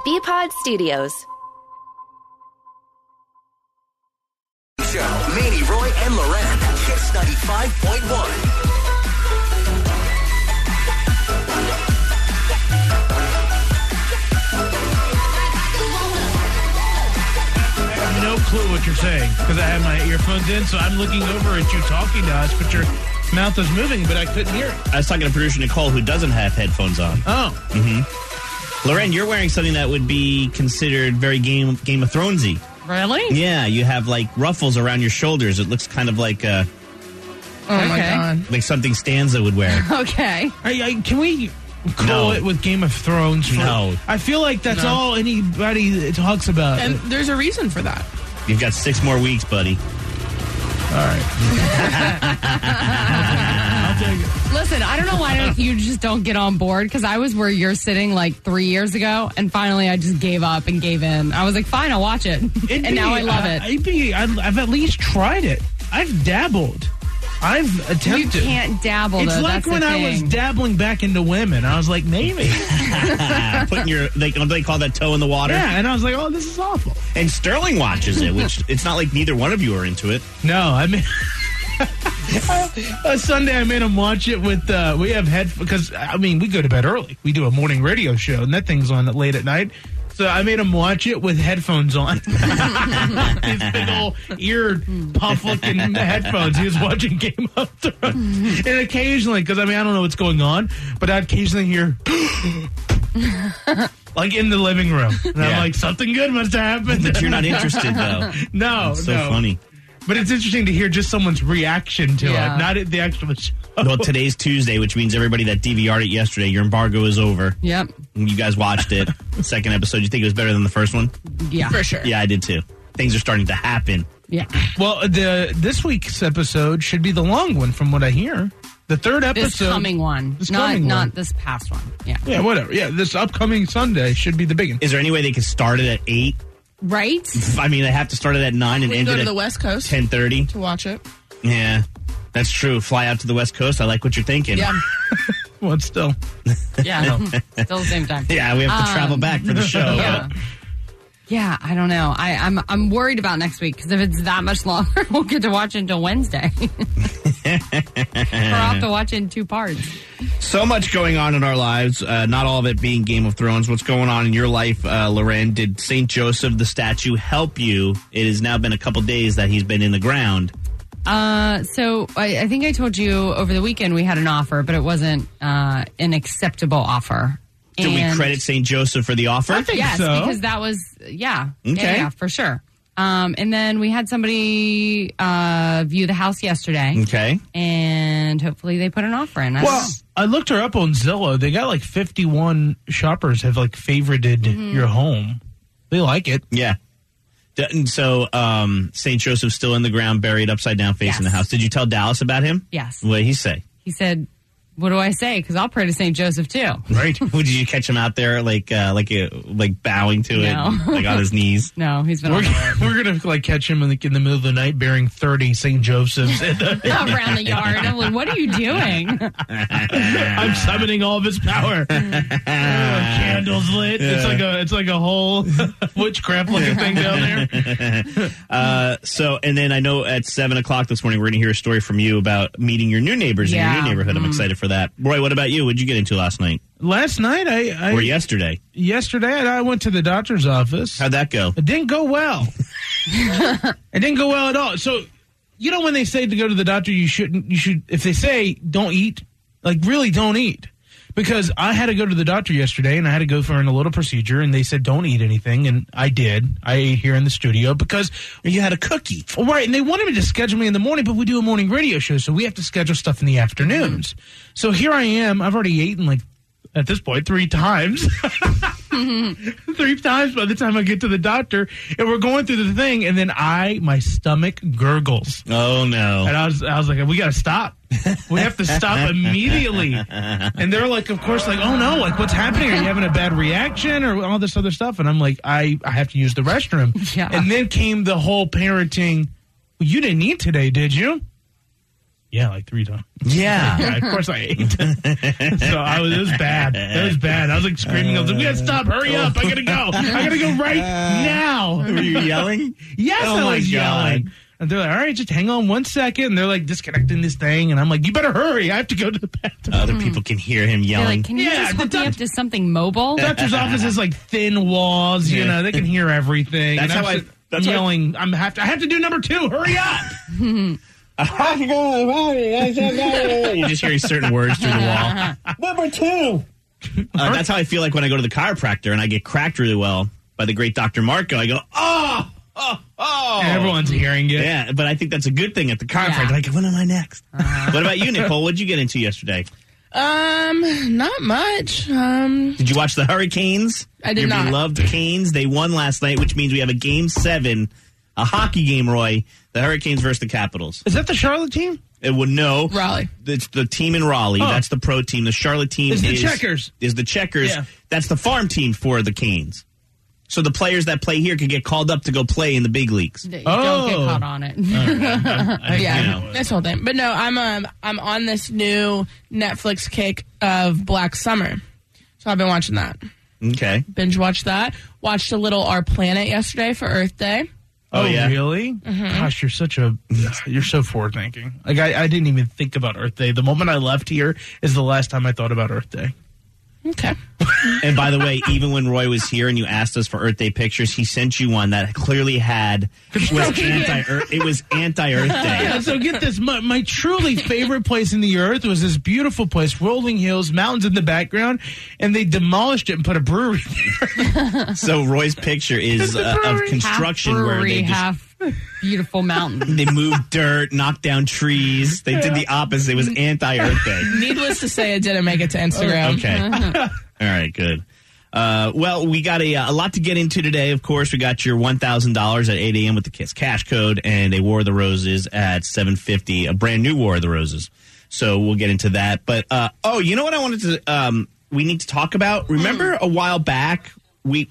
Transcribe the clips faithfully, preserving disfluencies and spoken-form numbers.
B-Pod Studios. Show, Manny, Roy, and Loren. Kiss ninety-five point one. No clue what you're saying because I have my earphones in, so I'm looking over at you talking to us, but your mouth is moving, but I couldn't hear it. I was talking to producer Nicole, who doesn't have headphones on. Oh. Mm-hmm. Loren, you're wearing something that would be considered very Game Game of Thronesy. Really? Yeah, you have like ruffles around your shoulders. It looks kind of like uh, oh my okay. god, like something Stanza would wear. Okay. I, I, can we call no. it with Game of Thrones? For, no. I feel like that's no. all anybody talks about. And there's a reason for that. You've got six more weeks, buddy. All right. I'll take it. Listen, I don't know why you just don't get on board, because I was where you're sitting like three years ago, and finally I just gave up and gave in. I was like, fine, I'll watch it. It'd and be, now I love uh, it. It'd be, I've, I've at least tried it. I've dabbled. I've attempted. You can't dabble, It's though. like That's when the I thing. was dabbling back into women. I was like, maybe. Putting your, they, don't they call that toe in the water? Yeah, and I was like, oh, this is awful. And Sterling watches it, which it's not like neither one of you are into it. No, I mean... uh, Sunday I made him watch it with, uh, we have head, because, I mean, we go to bed early. We do a morning radio show, and that thing's on late at night. So I made him watch it with headphones on. These big old ear puff-looking headphones. He was watching Game of Thrones. And occasionally, because, I mean, I don't know what's going on, but I'd occasionally hear... like in the living room. And yeah. I'm like, something good must have happened. But you're not interested, though. No, it's so no. funny. But it's interesting to hear just someone's reaction to yeah. it, not the actual show. Well, today's Tuesday, which means everybody that D V R'd it yesterday, your embargo is over. Yep. You guys watched it. Second episode, you think it was better than the first one? Yeah. For sure. Yeah, I did too. Things are starting to happen. Yeah. Well, the this week's episode should be the long one from what I hear. The third episode. This coming one. This not coming not one. this past one. Yeah. Yeah, whatever. Yeah, this upcoming Sunday should be the big one. Is there any way they could start it at eight? Right? I mean, they have to start it at nine and We end can go it to at the West Coast ten thirty to watch it. Yeah, that's true. Fly out to the West Coast. I like what you're thinking. Yeah. Well, it's still. Yeah. Still the same time. Yeah, we have to Um, travel back for the show. Yeah. Yeah, I don't know. I, I'm I'm worried about next week, because if it's that much longer, we'll get to watch it until Wednesday. Or I'll have to watch it in two parts. So much going on in our lives, uh, not all of it being Game of Thrones. What's going on in your life, uh, Loren? Did Saint Joseph, the statue, help you? It has now been a couple days that he's been in the ground. Uh, so I, I think I told you over the weekend we had an offer, but it wasn't uh, an acceptable offer. Do we credit Saint Joseph for the offer? I think yes, so. because that was, yeah. Okay. Yeah, yeah, for sure. Um, and then we had somebody uh, view the house yesterday. Okay. And hopefully they put an offer in. I don't Well, know. I looked her up on Zillow. They got like fifty-one shoppers have like favorited Mm-hmm. your home. They like it. Yeah. D- And so um, Saint Joseph's still in the ground, buried upside down, facing Yes. the house. Did you tell Dallas about him? Yes. What did he say? He said, what do I say? Because I'll pray to Saint Joseph too. Right. Did you catch him out there, like, uh, like, uh, like bowing to No. it, like on his knees? No, he's been We're, on the road. we're going to like catch him in the, in the middle of the night bearing thirty Saint Josephs. In the, around the yard. I'm like, what are you doing? I'm summoning all of his power. Oh, candles lit. It's like a it's like a whole witchcraft looking thing down there. Uh, so, and then I know at seven o'clock this morning, we're going to hear a story from you about meeting your new neighbors in Yeah. your new neighborhood. I'm excited for that. Roy, what about you? What did you get into last night Last night, I, I or yesterday? yesterday I went to the doctor's office. How'd that go? It didn't go well. It didn't go well at all. So, you know when they say to go to the doctor, you shouldn't, you should, if they say don't eat, like really don't eat. Because I had to go to the doctor yesterday, and I had to go for a little procedure, and they said don't eat anything, and I did. I ate here in the studio because... You had a cookie. Oh, right, and they wanted me to schedule me in the morning, but we do a morning radio show, so we have to schedule stuff in the afternoons. Mm-hmm. So here I am. I've already eaten, like, at this point, three times. Three times by the time I get to the doctor, and we're going through the thing, and then I, my stomach gurgles. Oh, no. And I was, I was like, we got to stop. We have to stop immediately. And they're like, of course, like, oh, no, like, what's happening? Are you having a bad reaction or all this other stuff? And I'm like, I, I have to use the restroom. Yeah. And then came the whole parenting, well, you didn't eat today, did you? Yeah, like three times. Yeah. Yeah, of course I ate. So I was, it was bad. It was bad. I was like screaming. I was like, we gotta stop. Hurry up. I gotta go. I gotta go right now. Were you yelling? Yes, Oh, I my was God. yelling. And they're like, all right, just hang on one second. And they're like disconnecting this thing. And I'm like, you better hurry. I have to go to the bathroom. Other people can hear him You're yelling. like, can you Yeah, just the hook me doc- up to something mobile? Doctor's office is like thin walls. You Yeah. know, they can hear everything. That's and I'm how I- sit- that's how I- yelling. I'm have to. I have to do number two. Hurry up. You're just hearing certain words through the wall. Number two. Uh, that's how I feel like when I go to the chiropractor and I get cracked really well by the great Doctor Marco. I go, oh, oh, oh. Everyone's hearing it. Yeah, but I think that's a good thing at the chiropractor. Yeah. Like, when am I next? What about you, Nicole? What'd you get into yesterday? Um, not much. Um, Did you watch the Hurricanes? I did Your not. beloved Canes. They won last night, which means we have a game seven, a hockey game, Roy. The Hurricanes versus the Capitals. Is that the Charlotte team? It would no. Raleigh. It's the team in Raleigh. Oh. That's the pro team. The Charlotte team It's the is Checkers. Is the Checkers. Yeah. That's the farm team for the Canes. So the players that play here could get called up to go play in the big leagues. Don't Oh. get caught on it. I, Yeah, you know. this whole thing. But no, I'm um I'm on this new Netflix kick of Black Summer, so I've been watching that. Okay. Binge watched that. Watched a little Our Planet yesterday for Earth Day. Oh, Oh, yeah? really? Gosh, you're such a you're so forward thinking. Like I, I didn't even think about Earth Day. The moment I left here is the last time I thought about Earth Day. Okay. And by the way, even when Roy was here and you asked us for Earth Day pictures, he sent you one that clearly had was anti Earth. It was anti Earth Day. Yeah, so get this. My, my truly favorite place in the earth was this beautiful place, rolling hills, mountains in the background, and they demolished it and put a brewery there. So Roy's picture is uh, of construction half where brewery, they just half beautiful mountain. they moved dirt, knocked down trees. They did the opposite. It was anti Earth Day. Needless to say, it didn't make it to Instagram. Okay. All right, good. Uh, well, we got a, a lot to get into today. Of course, we got your one thousand dollars at eight a.m. with the Kiss Cash Code and a War of the Roses at seven fifty, a brand new War of the Roses. So we'll get into that. But, uh, oh, you know what I wanted to, um, we need to talk about? Remember a while back, we,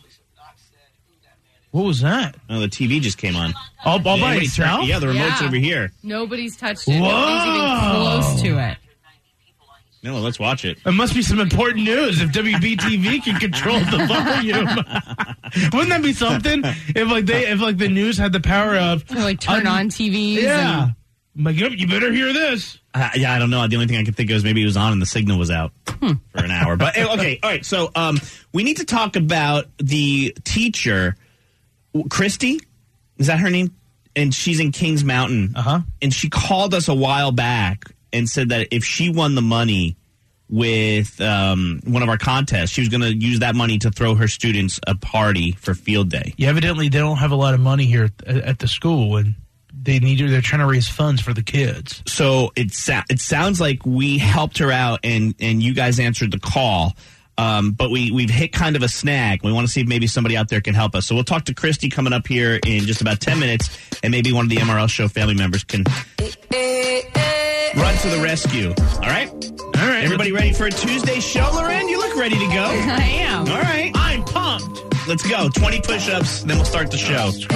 What was that? oh, the T V just came on. All, all by Wait, itself? Yeah, the remote's Yeah. over here. Nobody's touched it. Whoa. Nobody's even close to it. No, let's watch it. It must be some important news if W B T V can control the volume. Wouldn't that be something? If like they, if like the news had the power of To, like turn un- on T Vs. Yeah. And, I'm like, yep, you better hear this. Uh, yeah, I don't know. The only thing I could think of is maybe it was on and the signal was out for an hour. But eh, okay, all right. So um, we need to talk about the teacher, Christy. Is that her name? And she's in Kings Mountain. Uh huh. And she called us a while back and said that if she won the money with um, one of our contests, she was going to use that money to throw her students a party for field day. Yeah, evidently they don't have a lot of money here at, at the school, and they need. They're trying to raise funds for the kids. So it so- it sounds like we helped her out, and and you guys answered the call. Um, but we we've hit kind of a snag. We want to see if maybe somebody out there can help us. So we'll talk to Christy coming up here in just about ten minutes, and maybe one of the M R L show family members can run to the rescue. All right, All right, everybody ready for a Tuesday show? Loren, you look ready to go. I am. All right, I'm pumped. let's go. Twenty push-ups, then we'll start the show. Screw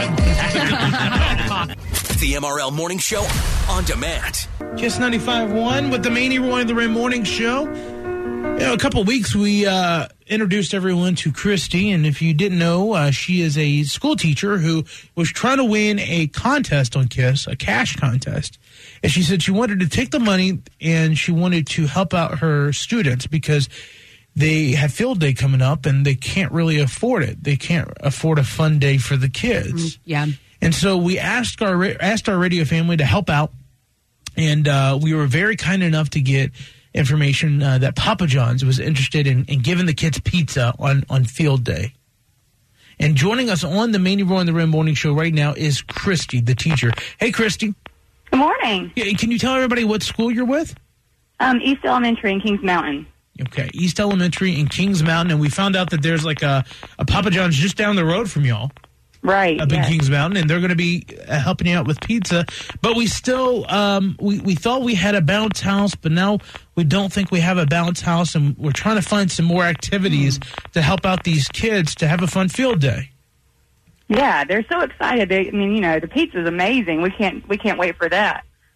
that. The M R L Morning Show on demand. Kiss ninety-five point one with the Manny Roy and the Ray Morning Show. You know, a couple of weeks we uh, introduced everyone to Christy, and if you didn't know, uh, she is a school teacher who was trying to win a contest on Kiss, a cash contest. And she said she wanted to take the money and she wanted to help out her students because they have field day coming up and they can't really afford it. They can't afford a fun day for the kids. Yeah. And so we asked our asked our radio family to help out, and uh, we were very kind enough to get information uh, that Papa John's was interested in, in giving the kids pizza on, on field day. And joining us on the Manny Roy and the Rim Morning Show right now is Christy, the teacher. Hey, Christy. Good morning. Yeah, can you tell everybody what school you're with? Um, East Elementary in Kings Mountain. Okay, East Elementary in Kings Mountain, and we found out that there's like a, a Papa John's just down the road from y'all. Right. Up in yes. Kings Mountain, and they're going to be uh, helping you out with pizza. But we still, um, we, we thought we had a bounce house, but now we don't think we have a bounce house, and we're trying to find some more activities mm. to help out these kids to have a fun field day. Yeah, they're so excited. They, I mean, you know, the pizza's amazing. We can't we can't wait for that.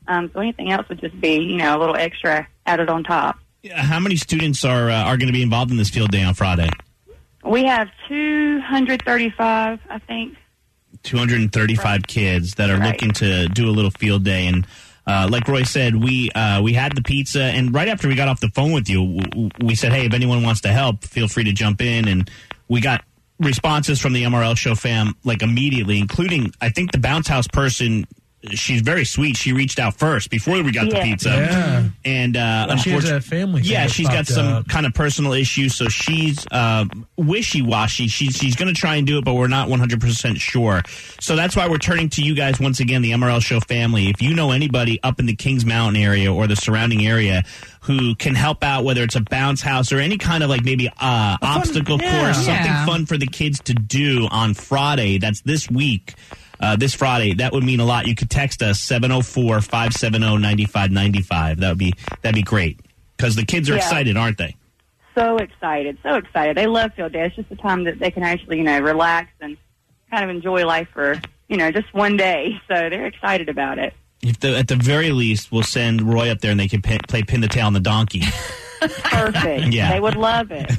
Um, so anything else would just be, you know, a little extra added on top. How many students are uh, are going to be involved in this field day on Friday? We have two hundred thirty-five, I think. two hundred thirty-five kids that are Right. looking to do a little field day. And uh, like Roy said, we uh, we had the pizza. And right after we got off the phone with you, w- we said, hey, if anyone wants to help, feel free to jump in. And we got responses from the M R L Show fam, like immediately, including, I think, the Bounce House person. She's very sweet. She reached out first before we got Yeah. the pizza. Yeah. And uh, Well, she has unfortunately- a family thing Yeah, that she's got popped some up. kind of personal issues, so she's uh, wishy-washy. She's, she's going to try and do it, but we're not one hundred percent sure. So that's why we're turning to you guys once again, the M R L Show family. If you know anybody up in the Kings Mountain area or the surrounding area who can help out, whether it's a bounce house or any kind of like maybe uh, obstacle yeah. course, something Yeah. fun for the kids to do on Friday, that's this week. Uh, this Friday, that would mean a lot. You could text us seven oh four, five seven oh, nine five nine five. That would be that'd be great because the kids are Yeah. excited, aren't they? So excited, so excited. They love field day. It's just a time that they can actually, you know, relax and kind of enjoy life for, you know, just one day. So they're excited about it. If the, at the very least, we'll send Roy up there and they can pin, play pin the tail on the donkey. Perfect. Yeah. They would love it.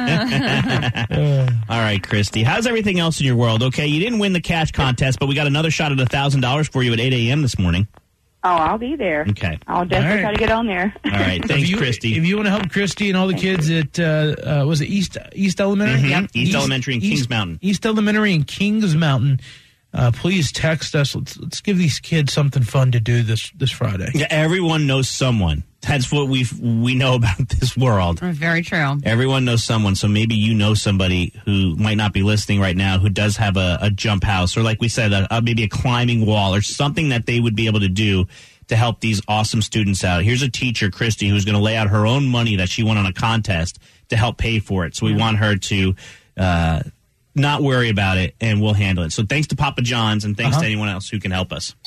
All right, Christy. How's everything else in your world? Okay, you didn't win the cash contest, but we got another shot at one thousand dollars for you at eight a.m. this morning. Oh, I'll be there. Okay. I'll definitely All right. try to get on there. All right. Thanks, if you, Christy. If you want to help Christy and all the kids at, uh, uh, was it East East Elementary? Mhm. Yep. East Elementary in Kings East- Mountain. East Elementary in Kings Mountain. Uh, please text us. Let's let's give these kids something fun to do this this Friday. Yeah, everyone knows someone. That's what we we know about this world. Very true. Everyone knows someone, so maybe you know somebody who might not be listening right now who does have a, a jump house or, like we said, a, a, maybe a climbing wall or something that they would be able to do to help these awesome students out. Here's a teacher, Christy, who's going to lay out her own money that she won on a contest to help pay for it. So we want her to uh, not worry about it, and we'll handle it. So thanks to Papa John's, and thanks Uh-huh. to anyone else who can help us.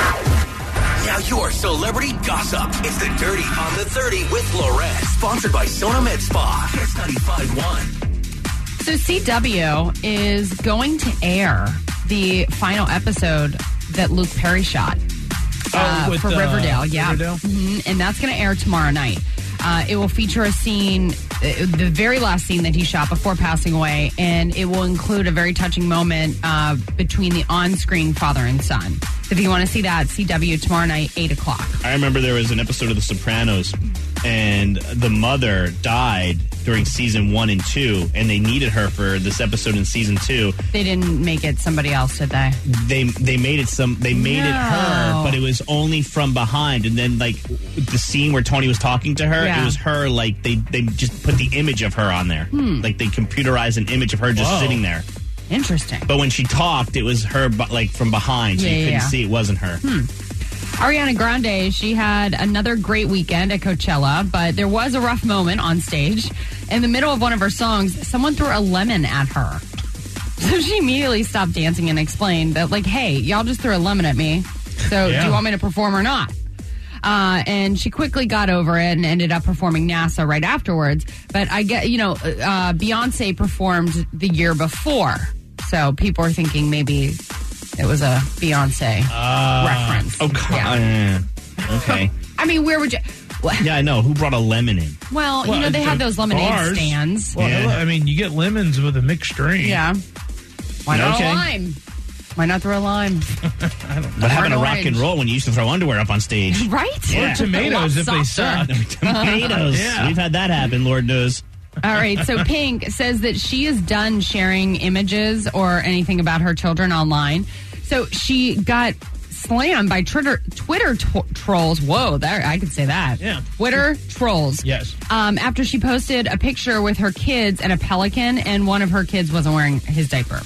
Now your celebrity gossip. It's the Dirty on the thirty with Loren. Sponsored by Sona Med Spa. Kiss ninety-five point one. So C W is going to air the final episode that Luke Perry shot uh, Oh, with, for uh, Riverdale. Yeah, Riverdale? Mhm. And that's going to air tomorrow night. Uh, it will feature a scene, uh, the very last scene that he shot before passing away, and it will include a very touching moment uh, between the on-screen father and son. So if you want to see that, C W tomorrow night, eight o'clock. I remember there was an episode of The Sopranos, and the mother died during season one and two, and they needed her for this episode in season two. They didn't make it somebody else, did they? They they made it some they made it her, No. but it was only from behind. And then like the scene where Tony was talking to her, Yeah. it was her. Like they they just put the image of her on there, like they computerized an image of her just Whoa. sitting there. Interesting. But when she talked, it was her, but like from behind, so Yeah, you yeah, couldn't yeah. see it wasn't her. Ariana Grande, she had another great weekend at Coachella, but there was a rough moment on stage. In the middle of one of her songs, someone threw a lemon at her. So she immediately stopped dancing and explained that, like, hey, y'all just threw a lemon at me. So Yeah. do you want me to perform or not? Uh, and she quickly got over it and ended up performing NASA right afterwards. But I get, you know, uh, Beyonce performed the year before. So people are thinking maybe it was a Beyonce reference. Oh, God. Yeah. Uh, okay. I mean, where would you? Well, Yeah, I know. Who brought a lemon in? well, you Well, know, they the have those lemonade bars. stands. Well, Yeah. I mean, you get lemons with a mixed drink. Yeah. Why not Okay. a lime? Why not throw a lime? What happened to Or rock and orange. roll when you used to throw underwear up on stage? Right? Yeah. Or tomatoes A if lot they softer. suck. Tomatoes. Yeah. We've had that happen, Lord knows. All right. So Pink says that she is done sharing images or anything about her children online. So she got slammed by Twitter Twitter t- trolls. Whoa, there I could say that. Yeah. Twitter trolls. Yes. Um, after she posted a picture with her kids and a pelican, and one of her kids wasn't wearing his diaper.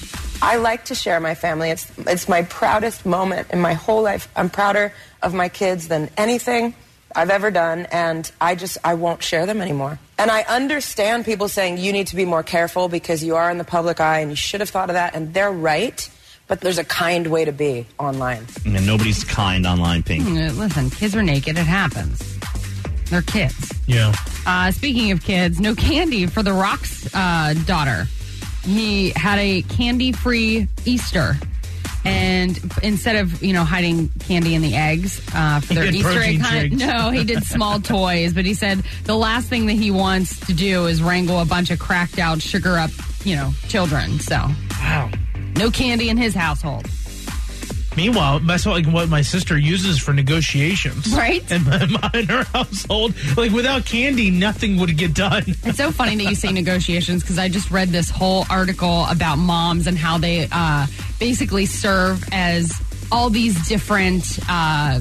I like to share my family. It's it's my proudest moment in my whole life. I'm prouder of my kids than anything I've ever done, and I just I won't share them anymore. And I understand people saying you need to be more careful because you are in the public eye and you should have thought of that, and they're right. But there's a kind way to be online. And nobody's kind online, Pink. Uh, Listen, kids are naked. It happens. They're kids. Yeah. Uh, speaking of kids, no candy for The Rock's uh, daughter. He had a candy-free Easter. And instead of, you know, hiding candy in the eggs uh, for He their did Easter egg protein hunt, shakes. no, he did small toys. But he said the last thing that he wants to do is wrangle a bunch of cracked out, sugar up, you know, children. So, Wow. no candy in his household. Meanwhile, that's like what my sister uses for negotiations. Right? And in her household, like without candy, nothing would get done. It's so funny that you say negotiations because I just read this whole article about moms and how they uh, basically serve as all these different uh,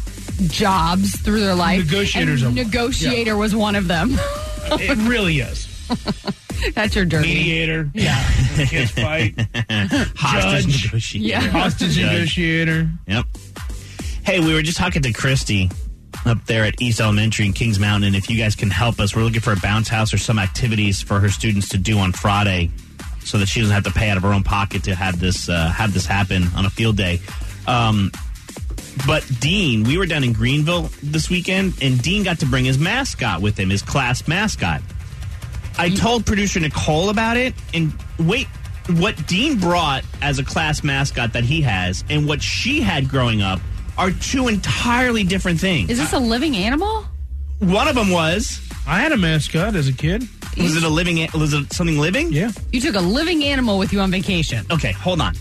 jobs through their life. Negotiators And are- negotiator was one of them. It really is. That's your dirty. Mediator. Yeah. Kids fight. Hostage Judge. negotiator. Yeah. Hostage Judge. negotiator. Yep. Hey, we were just talking to Christy up there at East Elementary in Kings Mountain, and if you guys can help us, we're looking for a bounce house or some activities for her students to do on Friday, so that she doesn't have to pay out of her own pocket to have this uh, have this happen on a field day. Um, but Dean, we were down in Greenville this weekend, and Dean got to bring his mascot with him, his class mascot. I told producer Nicole about it, and wait, what Dean brought as a class mascot that he has and what she had growing up are two entirely different things. Is this a living animal? One of them was, I had a mascot as a kid. was it a living, was it something living? Yeah. You took a living animal with you on vacation. Okay, hold on.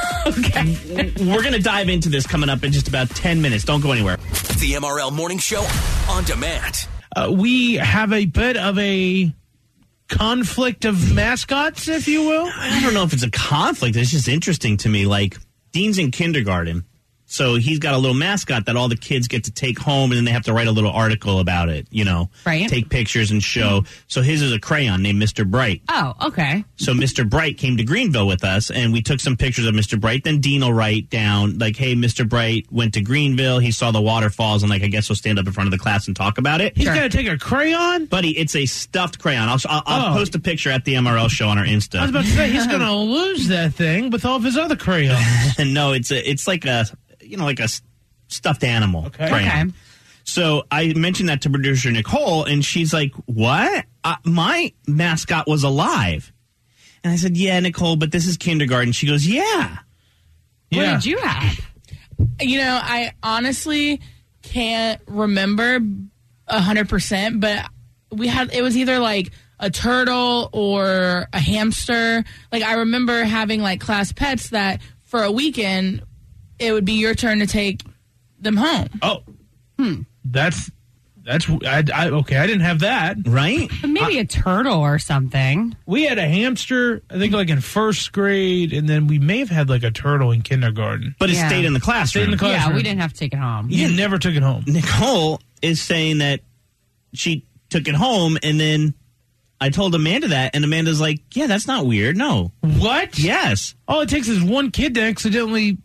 Okay. We're going to dive into this coming up in just about ten minutes. Don't go anywhere. The M R L Morning Show on demand. Uh, we have a bit of a conflict of mascots, if you will. I don't know if it's a conflict. It's just interesting to me. Like, Dean's in kindergarten, so he's got a little mascot that all the kids get to take home, and then they have to write a little article about it, you know, Right. take pictures and show. So his is a crayon named Mister Bright. Oh, okay. So Mister Bright came to Greenville with us, and we took some pictures of Mister Bright. Then Dean will write down, like, hey, Mister Bright went to Greenville. He saw the waterfalls, and, like, I guess he'll stand up in front of the class and talk about it. He's Sure. got to take a crayon? Buddy, it's a stuffed crayon. I'll, I'll, I'll Oh. post a picture at the M R L show on our I was Insta. about to say, he's going to lose that thing with all of his other crayons. And no, it's a, it's like a, you know, like a s- stuffed animal Okay. crayon. Okay. So I mentioned that to producer Nicole, and she's like, what? Uh, my mascot was alive. And I said, yeah, Nicole, but this is kindergarten. She goes, yeah. What Yeah. did you have? You know, I honestly can't remember a hundred percent, but we had it was either like a turtle or a hamster. Like I remember having like class pets that for a weekend it would be your turn to take them home. Oh. Hmm. That's, that's, I, I, okay, I didn't have that. Right? But maybe a turtle or something. We had a hamster, I think, like in first grade, and then we may have had like a turtle in kindergarten. But it Yeah. stayed in the Stayed classroom. in the Yeah, classroom. we didn't have to take it home. You never took it home. Nicole is saying that she took it home, and then I told Amanda that, and Amanda's like, yeah, that's not weird. No. What? Yes. All it takes is one kid to accidentally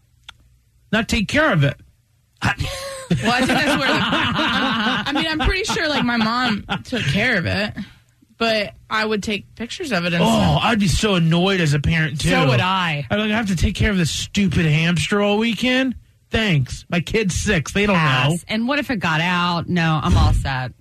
not take care of it. Well, I think that's where. The, I mean, I'm pretty sure like my mom took care of it, but I would take pictures of it and Oh, stuff. I'd be so annoyed as a parent, too. So would I. I'd like, I have to take care of this stupid hamster all weekend? Thanks. My kid's six. They don't know. Pass. And what if it got out? No, I'm all set.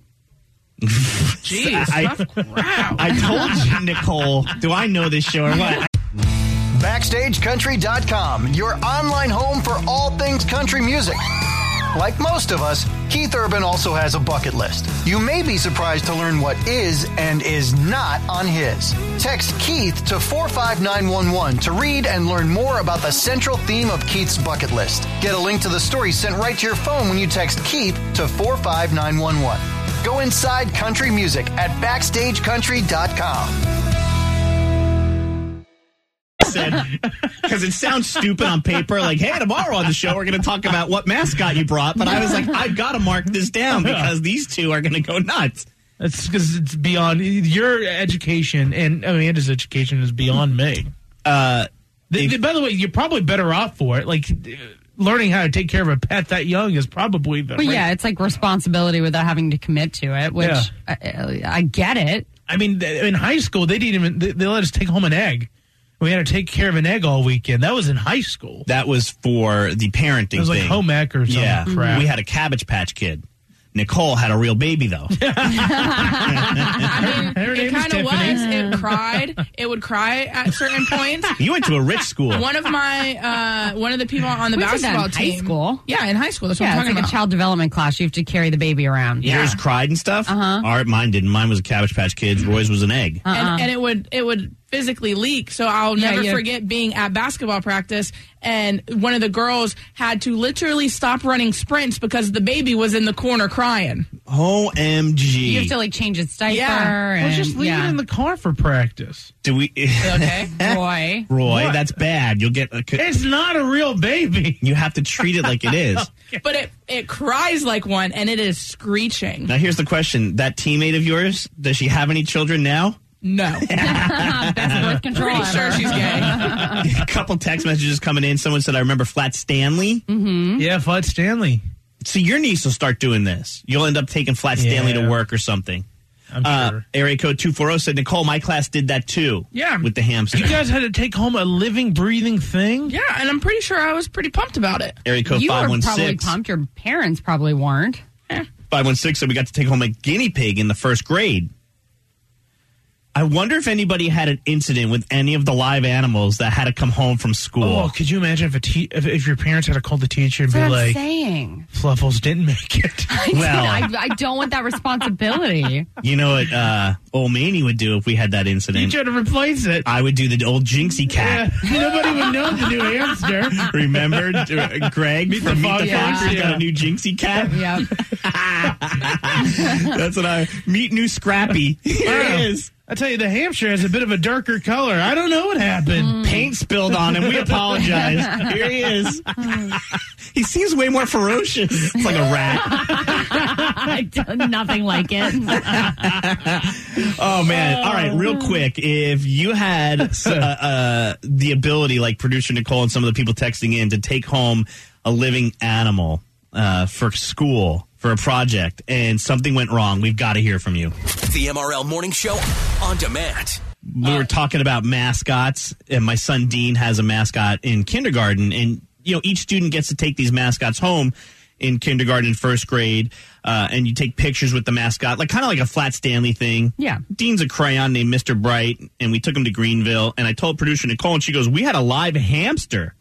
Jeez, I- rough crowd. I told you, Nicole. Do I know this show or what? Backstage Country dot com, your online home for all things country music. Like most of us, Keith Urban also has a bucket list. You may be surprised to learn what is and is not on his. Text Keith to four five nine one one to read and learn more about the central theme of Keith's bucket list. Get a link to the story sent right to your phone when you text Keith to four five nine one one. Go inside country music at backstage country dot com. Because it sounds stupid on paper, like, hey, tomorrow on the show we're going to talk about what mascot you brought. But I was like, I've got to mark this down because these two are going to go nuts. That's because it's beyond your education, and Amanda's education is beyond me. Uh, The- the- by the way, you're probably better off for it. Like, uh, learning how to take care of a pet that young is probably the But right- yeah, it's like responsibility without having to commit to it, which Yeah. I, I get it. I mean, th- in high school, they didn't even they, they let us take home an egg. We had to take care of an egg all weekend. That was in high school. that was for the parenting It was like thing. home ec or something Yeah, crap. we had a Cabbage Patch Kid. Nicole had a real baby, though. I mean, Her it name is kind of was. Tiffany. It cried. It would cry at certain points. You went to a rich school. One of my, uh, one of the people on the We did that basketball in high team. school. Yeah, in high school. That's what Yeah, I'm it's talking like a about. child development class. You have to carry the baby around. Yours cried and stuff? Uh-huh. All right, mine didn't. Mine was a Cabbage Patch Kids. Roy's was an egg. Uh-uh. and, and it would it would physically leak. So I'll Yeah, never yeah. forget being at basketball practice, and one of the girls had to literally stop running sprints because the baby was in the corner crying. O M G. You have to like change its diaper. Yeah. And, Well, just leave yeah. it in the car for practice. Do we? Okay. Roy. Roy, What? that's bad. You'll get. A, It's not a real baby. you have to treat it like it is. But it, it cries like one, and it is screeching. Now, here's the question: that teammate of yours, does she have any children now? No. Best birth control Pretty sure ever. she's gay. A couple text messages coming in. Someone said, "I remember Flat Stanley." Yeah, Flat Stanley. So your niece will start doing this. You'll end up taking Flat Stanley Yeah. to work or something. I'm Uh, sure. area code two four zero said, Nicole, my class did that too. Yeah. With the hamster. You guys had to take home a living, breathing thing? Yeah, and I'm pretty sure I was pretty pumped about it. Area code You were probably 516. pumped. Your parents probably weren't. five one six said we got to take home a guinea pig in the first grade. I wonder if anybody had an incident with any of the live animals that had to come home from school. Oh, could you imagine if a te- if, if your parents had to call the teacher and That's be what I'm like, saying. Fluffles didn't make it? Well, I, I don't want that responsibility. you know what uh, old Manny would do if we had that You incident? try to replace it. I would do the old Jinxie cat. Yeah, nobody would know the new hamster. Remember uh, Greg Meet the from Meet the Foxes, Foxes yeah. got a new Jinxie cat? Yep. That's what I meet new Scrappy. Here Wow. he is. I tell you, the hamster has a bit of a darker color. I don't know what happened. Paint spilled on him. We apologize. Here he is. He seems way more ferocious. It's like a rat. I do nothing like it. Oh, man. All right, real quick. If you had uh, uh, the ability, like producer Nicole and some of the people texting in, to take home a living animal uh, for school, for a project, and something went wrong, we've got to hear from you. The M R L Morning Show on demand. We were talking about mascots, and my son Dean has a mascot in kindergarten, and you know each student gets to take these mascots home in kindergarten, first grade, uh, and you take pictures with the mascot, like kind of like a Flat Stanley thing. Yeah. Dean's a crayon named Mister Bright, and we took him to Greenville, and I told producer Nicole, and she goes, "We had a live hamster.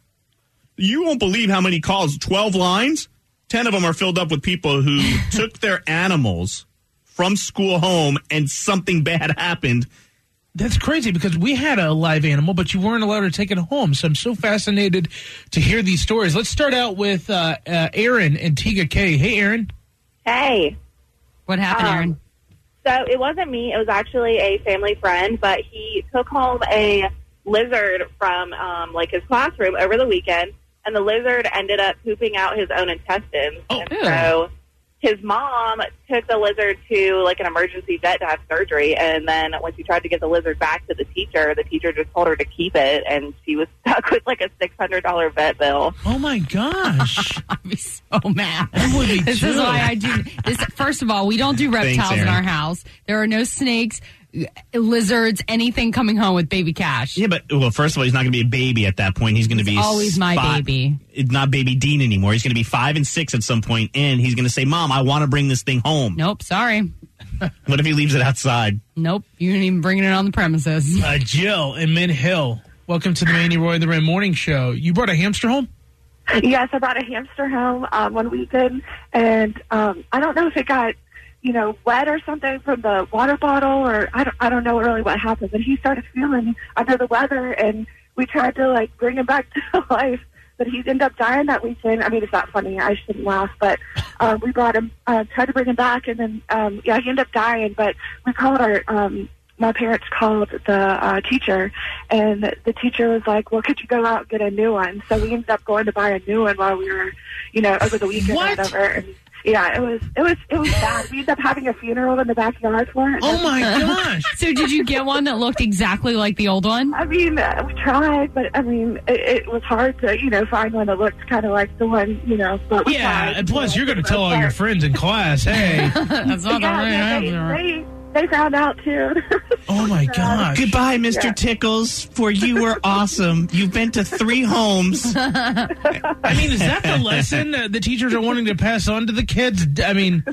You won't believe how many calls. Twelve lines, ten of them are filled up with people who took their animals from school home, and something bad happened." That's crazy because we had a live animal, but you weren't allowed to take it home. So I'm so fascinated to hear these stories. Let's start out with uh, uh, Aaron and Tiga K. Hey, Aaron. Hey. What happened, Um, Aaron? So it wasn't me. It was actually a family friend, but he took home a lizard from um, like his classroom over the weekend, and the lizard ended up pooping out his own intestines. Oh, and ew. so his mom took the lizard to like an emergency vet to have surgery, and then when she tried to get the lizard back to the teacher, the teacher just told her to keep it, and she was stuck with like a six hundred dollars vet bill. Oh, my gosh. I'd be so mad. I would be This too. is why I do this. First of all, we don't do reptiles in Aaron. our house. There are no snakes, lizards, anything coming home with baby Cash. Yeah, but, well, first of all, he's not going to be a baby at that point. He's going to be always my five- baby. It's not baby Dean anymore. He's going to be five and six at some point, and he's going to say, Mom, I want to bring this thing home. Nope, sorry. What if he leaves it outside? Nope, you didn't even bring it on the premises. Uh, Jill in Mid Hill. Welcome to the Manny Roy the Red Morning Show. You brought a hamster home? Yes, I brought a hamster home um, one weekend, and um, I don't know if it got, you know, wet or something from the water bottle, or I don't, I don't know really what happened. But he started feeling under the weather, and we tried to like bring him back to life, but he ended up dying that weekend. I mean, it's not funny. I shouldn't laugh, but uh, we brought him, uh, tried to bring him back, and then um, yeah, he ended up dying. But we called our. Um, My parents called the uh, teacher, and the teacher was like, well, could you go out and get a new one? So we ended up going to buy a new one while we were, you know, over the weekend What? or whatever. And yeah, it was, it was, it was bad. We ended up having a funeral in the backyard for it. Oh, my gosh. So did you get one that looked exactly like the old one? I mean, uh, we tried, but I mean, it, it was hard to, you know, find one that looked kind of like the one, you know. But we Yeah, tried, and plus, you you're know, going to tell all your friends in class, hey. That's not the Yeah, right yeah, answer. they, they, they found out too. Oh, my gosh. Goodbye, Mister Yeah. Tickles, for you were awesome. You've been to three homes. I mean, is that the lesson uh, the teachers are wanting to pass on to the kids? I mean,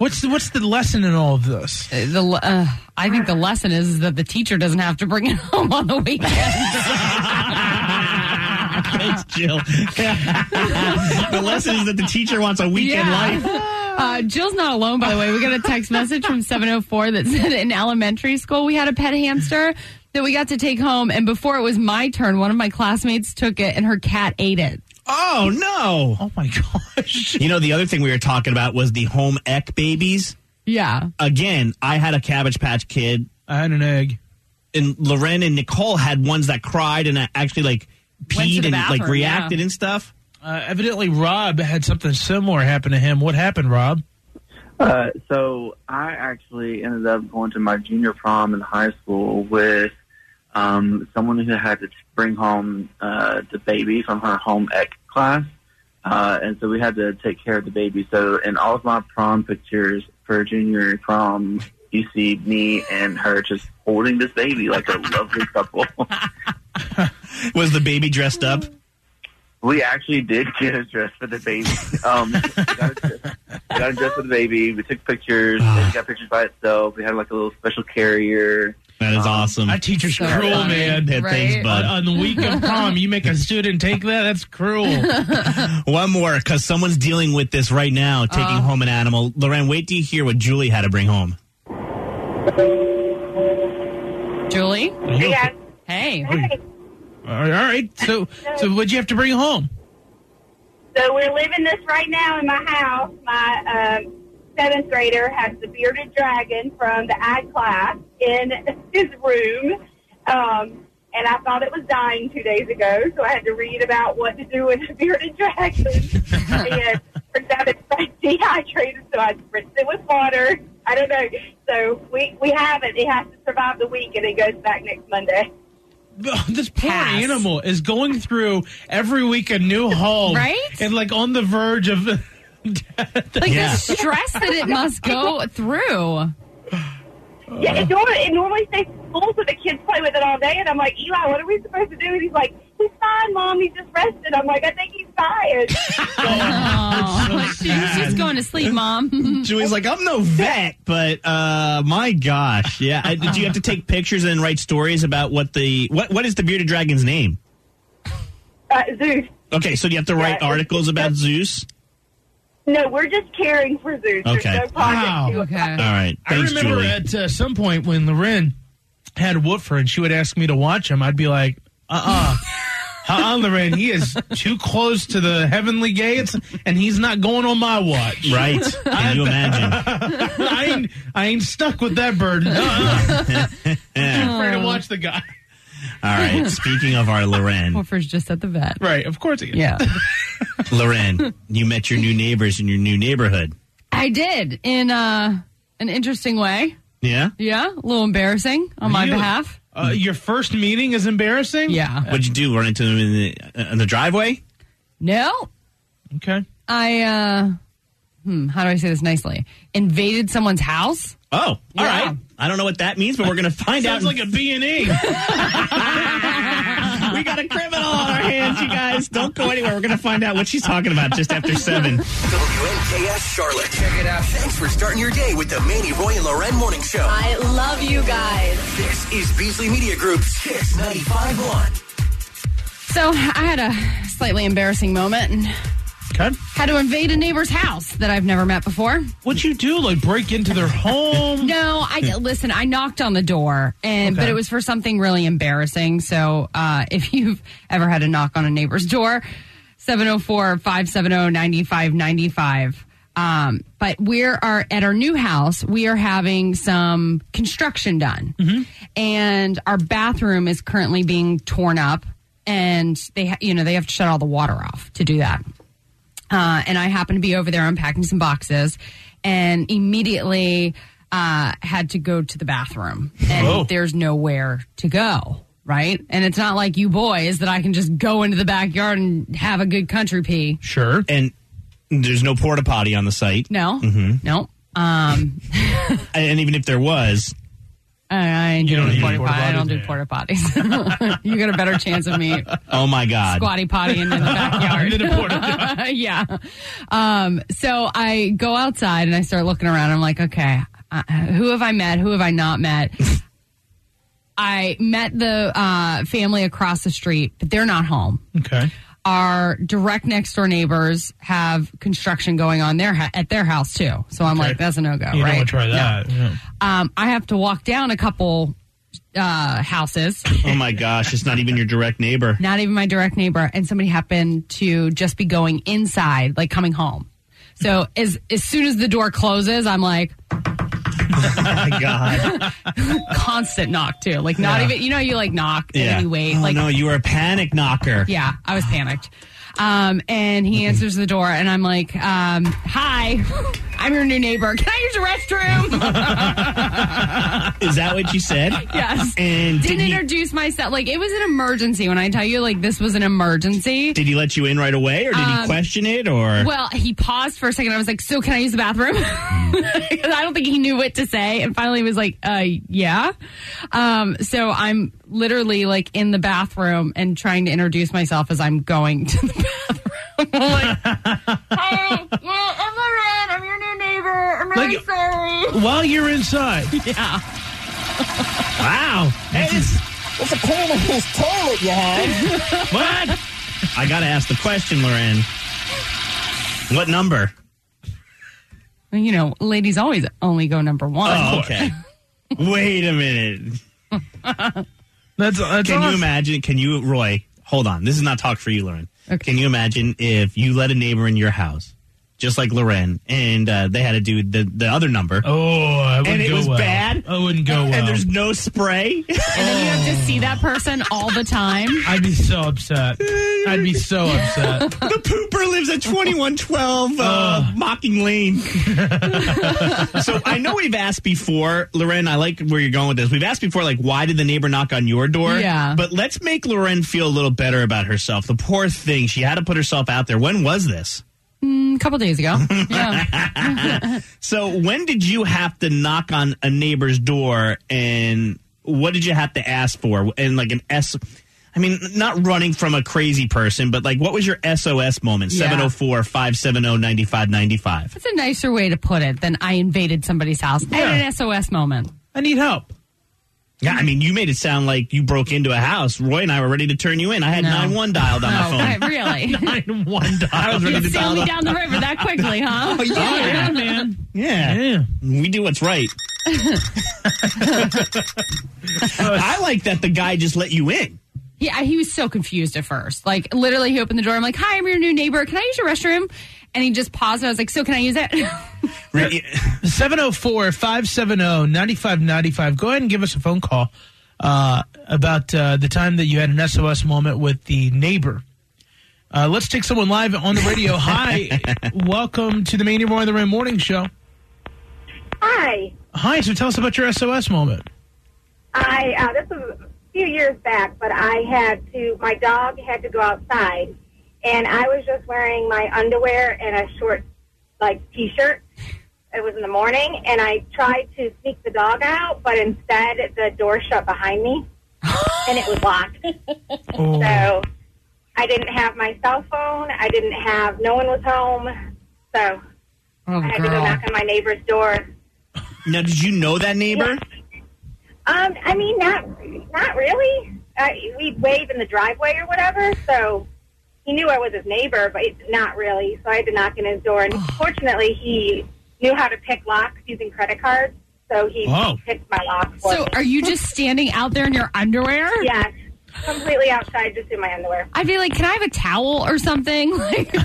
What's the, what's the lesson in all of this? Uh, The uh, I think the lesson is, is that the teacher doesn't have to bring it home on the weekends. Thanks, Jill. The lesson is that the teacher wants a weekend Yeah. life. Uh, Jill's not alone, by the way. We got a text message from seven oh four that said in elementary school we had a pet hamster that we got to take home, and before it was my turn, one of my classmates took it, and her cat ate it. Oh, no. Oh, my gosh. You know, the other thing we were talking about was the home ec babies. Yeah. Again, I had a Cabbage Patch Kid. I had an egg. And Loren and Nicole had ones that cried and actually, like, Went to peed the and, like, bathroom, reacted yeah. and stuff. Uh, evidently, Rob had something similar happen to him. What happened, Rob? Uh, so I actually ended up going to my junior prom in high school with um, someone who had to bring home uh, the baby from her home ec class. Uh, and so we had to take care of the baby. So in all of my prom pictures for junior prom, you see me and her just holding this baby like a lovely couple. Was the baby dressed up? We actually did get a dress for the baby. Um, got, a dress, got a dress for the baby. We took pictures. It got pictures by itself. We had like a little special carrier. That is um, awesome. That teacher's So cruel, funny. man. Yeah, thanks, Right? bud. On, on the week of prom, you make a student take that? That's cruel. One more, because someone's dealing with this right now, taking Uh. home an animal. Loren, wait till you hear what Julie had to bring home. Julie? Hey, guys. Hey. Hey. All right. So, so what'd you have to bring home? So we're living this right now in my house. My um, seventh grader has the bearded dragon from the ag class in his room. Um, and I thought it was dying two days ago, so I had to read about what to do with a bearded dragon. And turns out it's dehydrated, so I rinsed it with water. I don't know. So we, we have it. It has to survive the week, and it goes back next Monday. This poor Pass. animal is going through every week a new home. Right? And like on the verge of Like Yeah. the stress that it must go through. Yeah, it normally, it normally stays full, so the kids play with it all day, and I'm like, Eli, what are we supposed to do? And he's like, he's fine, Mom, he's just rested. I'm like, I think he's tired. Oh, so she's sad. just going to sleep, Mom. Julie's like, I'm no vet, but uh, my gosh. Yeah. I, did you have to take pictures and write stories about what the, what, what is the bearded dragon's name? Uh, Zeus. Okay, so do you have to write Yeah, articles about it's- Zeus? No, we're just caring for Zeus. Okay. There's no project Wow. to it. Okay. All right. I Thanks, remember Julie. at uh, some point when Loren had Woodford and she would ask me to watch him, I'd be like, uh-uh. Uh-uh, Loren, he is too close to the heavenly gates, and he's not going on my watch. Right. Can you imagine? I ain't, I ain't stuck with that bird. Uh-uh. I'm afraid to watch the guy. All right. Speaking of our Loren, Wolfer's just at the vet. Right, of course he is. Yeah. Loren, you met your new neighbors in your new neighborhood. I did in uh, an interesting way. Yeah? Yeah, a little embarrassing on my Really? behalf. Uh, your first meeting is embarrassing? Yeah. What'd you do? Run into them in the, uh, in the driveway? No, Okay. I, uh, hmm, how do I say this nicely? Invaded someone's house. Oh, all Yeah. right. I don't know what that means, but we're going to find out. Sounds like a B and E. We got a criminal on our hands, you guys. Don't go anywhere. We're going to find out what she's talking about just after seven. W N K S Charlotte. Check it out. Thanks for starting your day with the Mandy, Roy, and Loren Morning Show. I love you guys. This is Beasley Media Group's Kiss ninety-five point one. So I had a slightly embarrassing moment and Okay. had to invade a neighbor's house that I've never met before. What'd you do? Like break into their home? No, I listen. I knocked on the door, and Okay. but it was for something really embarrassing. So uh, if you've ever had to knock on a neighbor's door, seven oh four, five seven oh, nine five nine five. Um, but we are at our new house. We are having some construction done, and our bathroom is currently being torn up, and they, ha- you know, they have to shut all the water off to do that. Uh, and I happened to be over there unpacking some boxes, and immediately uh, had to go to the bathroom. And Oh. there's nowhere to go, right? And it's not like you boys that I can just go into the backyard and have a good country pee. Sure. And there's no porta potty on the site. No, Mhm. no. Um, And even if there was, I, I ain't You doing don't porta do potty. I porta don't do potties, porta potties. You got a better chance of me Oh my God. squatty potty in the backyard. In the porta- yeah. Um, so I go outside and I start looking around. I'm like, okay, uh, who have I met? Who have I not met? I met the uh, family across the street, but they're not home. Okay. Our direct next door neighbors have construction going on their ha- at their house too. So I'm Okay. like, that's a no go. You right? don't want to try that. Yeah. Um, I have to walk down a couple uh, houses. Oh my gosh, it's not even your direct neighbor. Not even my direct neighbor, and somebody happened to just be going inside, like coming home. So as as soon as the door closes, I'm like, Oh my God. constant knock too. Like not Yeah. even, you know, you like knock and Yeah. then you wait. Oh like no, you were a panic knocker. yeah, I was panicked. Um, and he answers the door, and I'm like, um, "Hi, I'm your new neighbor. Can I use your restroom?" Is that what you said? Yes. And did Didn't he, introduce myself. Like it was an emergency. When I tell you, like this was an emergency. did he let you in right away, or did he Um, question it, or? Well, he paused for a second. I was like, "So can I use the bathroom?" Because I don't think he knew what to say. And finally, he was like, "Uh, yeah." Um, so I'm literally like in the bathroom and trying to introduce myself as I'm going to the bathroom. I'm like, "Hey, yeah, I'm Lauren. I'm your new neighbor. I'm really Like- sorry." While you're inside. Yeah. Wow. Hey, this- It's a pain in his toilet you have. What? I got to ask the question, Loren. What number? Well, you know, ladies always only go number one. Oh, okay. Wait a minute. That's, that's Can you awesome. imagine? Can you, Roy? Hold on. This is not talk for you, Loren. Okay. Can you imagine if you let a neighbor in your house, just like Loren, and uh, they had to do the, the other number, Oh, I wouldn't and it go was well. bad, I wouldn't go well. and there's no spray? And then you have to see that person all the time. I'd be so upset. I'd be so upset. The pooper lives at twenty-one twelve uh, Mocking Lane. So I know we've asked before, Loren, I like where you're going with this. We've asked before, like, why did the neighbor knock on your door? Yeah. But let's make Loren feel a little better about herself. The poor thing. She had to put herself out there. When was this? Mm, a couple days ago. Yeah. So when did you have to knock on a neighbor's door, and what did you have to ask for? And like an S... I mean, not running from a crazy person, but like, what was your S O S moment? Yeah. seven oh four, five seven oh, nine five nine five. That's a nicer way to put it than I invaded somebody's house. I had an S O S moment. I need help. Yeah, I mean, you made it sound like you broke into a house. Roy and I were ready to turn you in. I had No. nine one dialed on my Oh, phone. right, really? Nine one dial. I was ready You to sailed dial me up. down the river that quickly, huh? Oh, yeah. Yeah, man. Yeah. Yeah. We do what's right. I like that the guy just let you in. Yeah, he was so confused at first. Like, literally, he opened the door. I'm like, "Hi, I'm your new neighbor. Can I use your restroom?" And he just paused, and I was like, "So, can I use it?" seven oh four, five seven oh, nine five nine five. Go ahead and give us a phone call uh, about uh, the time that you had an S O S moment with the neighbor. Uh, let's take someone live on the radio. Hi. Welcome to the Main Roy in the Rain Morning Show. Hi. Hi. So tell us about your S O S moment. I uh, this was a few years back, but I had to. My dog had to go outside, and I was just wearing my underwear and a short, like T-shirt. It was in the morning, and I tried to sneak the dog out, but instead the door shut behind me, and it was locked. Oh. So I didn't have my cell phone. I didn't have. No one was home, so Oh, I had to go girl. knock on my neighbor's door. Now, did you know that neighbor? Um, I mean, not not really. Uh, we'd wave in the driveway or whatever, so he knew I was his neighbor, but not really. So I had to knock on his door, and fortunately, he knew how to pick locks using credit cards, so he Wow. picked my lock for So, me. are you just standing out there in your underwear? Yes, completely outside, just in my underwear. I'd be like, "Can I have a towel or something?" Like,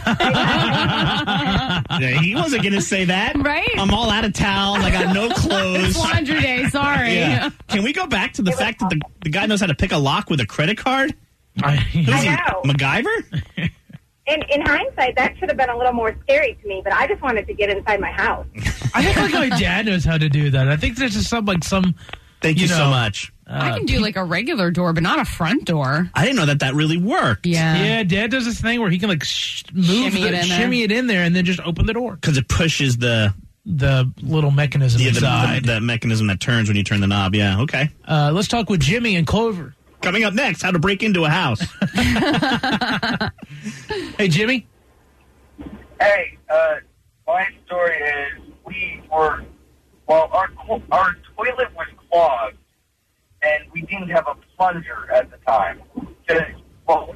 Yeah, he wasn't going to say that. Right? I'm all out of towels. I got no clothes. it's laundry day. Sorry. Yeah. Can we go back to the fact that the, the guy knows how to pick a lock with a credit card? Who's I he, know. MacGyver? In, in hindsight, that should have been a little more scary to me, but I just wanted to get inside my house. I think like my dad knows how to do that. I think there's just some like some. Thank you, You so know, much. I can do like a regular door, but not a front door. I didn't know that that really worked. Yeah. Yeah, Dad does this thing where he can like sh- move Shimmy the, it in there. shimmy it in there and then just open the door. Because it pushes the the little mechanism Yeah, the, inside. the, the mechanism that turns when you turn the knob. Yeah, okay. Uh, let's talk with Jimmy and Clover. Coming up next, how to break into a house. Hey, Jimmy. Hey, uh, my story is we were, well, our cl- our toilet was clogged, and we didn't have a plunger at the time. To, well,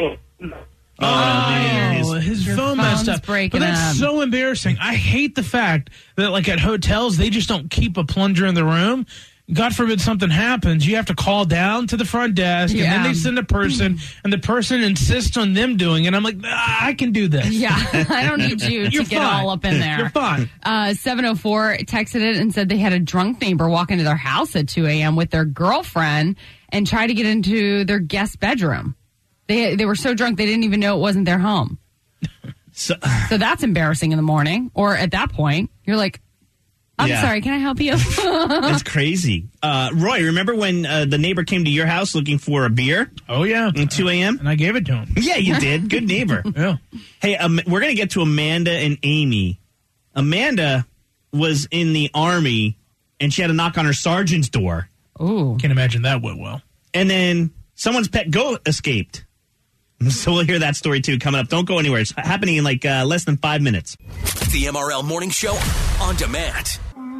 Oh, man. His, his Your phone messed phone's up. breaking But that's up. so embarrassing. I hate the fact that, like, at hotels, they just don't keep a plunger in the room. God forbid something happens, you have to call down to the front desk, and then Yeah. they send a person, and the person insists on them doing it. I'm like, ah, I can do this. Yeah, I don't need you to You're get fine. all up in there. You're fine. Uh, seven oh four texted it and said they had a drunk neighbor walk into their house at two a.m. with their girlfriend and try to get into their guest bedroom. They they were so drunk they didn't even know it wasn't their home. So, So that's embarrassing in the morning. Or at that point, you're like, I'm Yeah. sorry, can I help you? That's crazy. Uh, Roy, remember when uh, the neighbor came to your house looking for a beer? Oh, yeah. At two a.m.? And I gave it to him. Yeah, you did. Good neighbor. Yeah. Hey, um, we're going to get to Amanda and Amy. Amanda was in the Army, and she had to knock on her sergeant's door. Ooh. Can't imagine that went well. And then someone's pet goat escaped. So we'll hear that story, too, coming up. Don't go anywhere. It's happening in, like, uh, less than five minutes. The M R L Morning Show on demand.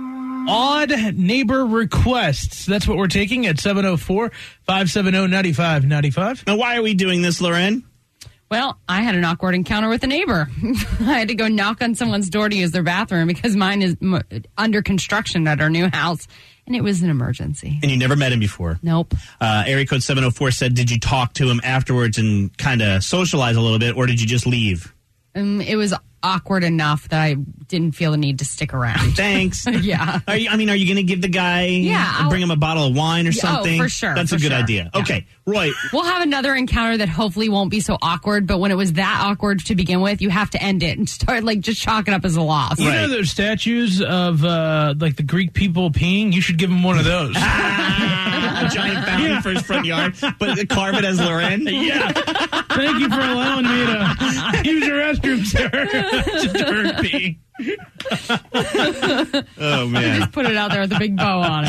Odd neighbor requests. That's what we're taking at seven oh four, five seven oh, nine five nine five. Now, why are we doing this, Loren? Well, I had an awkward encounter with a neighbor. I had to go knock on someone's door to use their bathroom because mine is m- under construction at our new house, and it was an emergency. And you never met him before? Nope. Uh, area code seven oh four said, did you talk to him afterwards and kind of socialize a little bit, or did you just leave? Um, it was awkward enough that I didn't feel the need to stick around. Thanks. Yeah. Are you, I mean, are you going to give the guy, Yeah, I'll- bring him a bottle of wine or Yeah, oh, something? for sure, That's for a good sure. idea. Yeah. Okay, Roy. We'll have another encounter that hopefully won't be so awkward, but when it was that awkward to begin with, you have to end it and start, like, just chalk it up as a loss. You know those statues of, uh, like, the Greek people peeing? You should give him one of those. A giant fountain for his front yard, but carve it as Loren? Yeah. Thank you for allowing me to use your restroom, sir. Just heard peeing. Oh, man. Just put it out there with a big bow on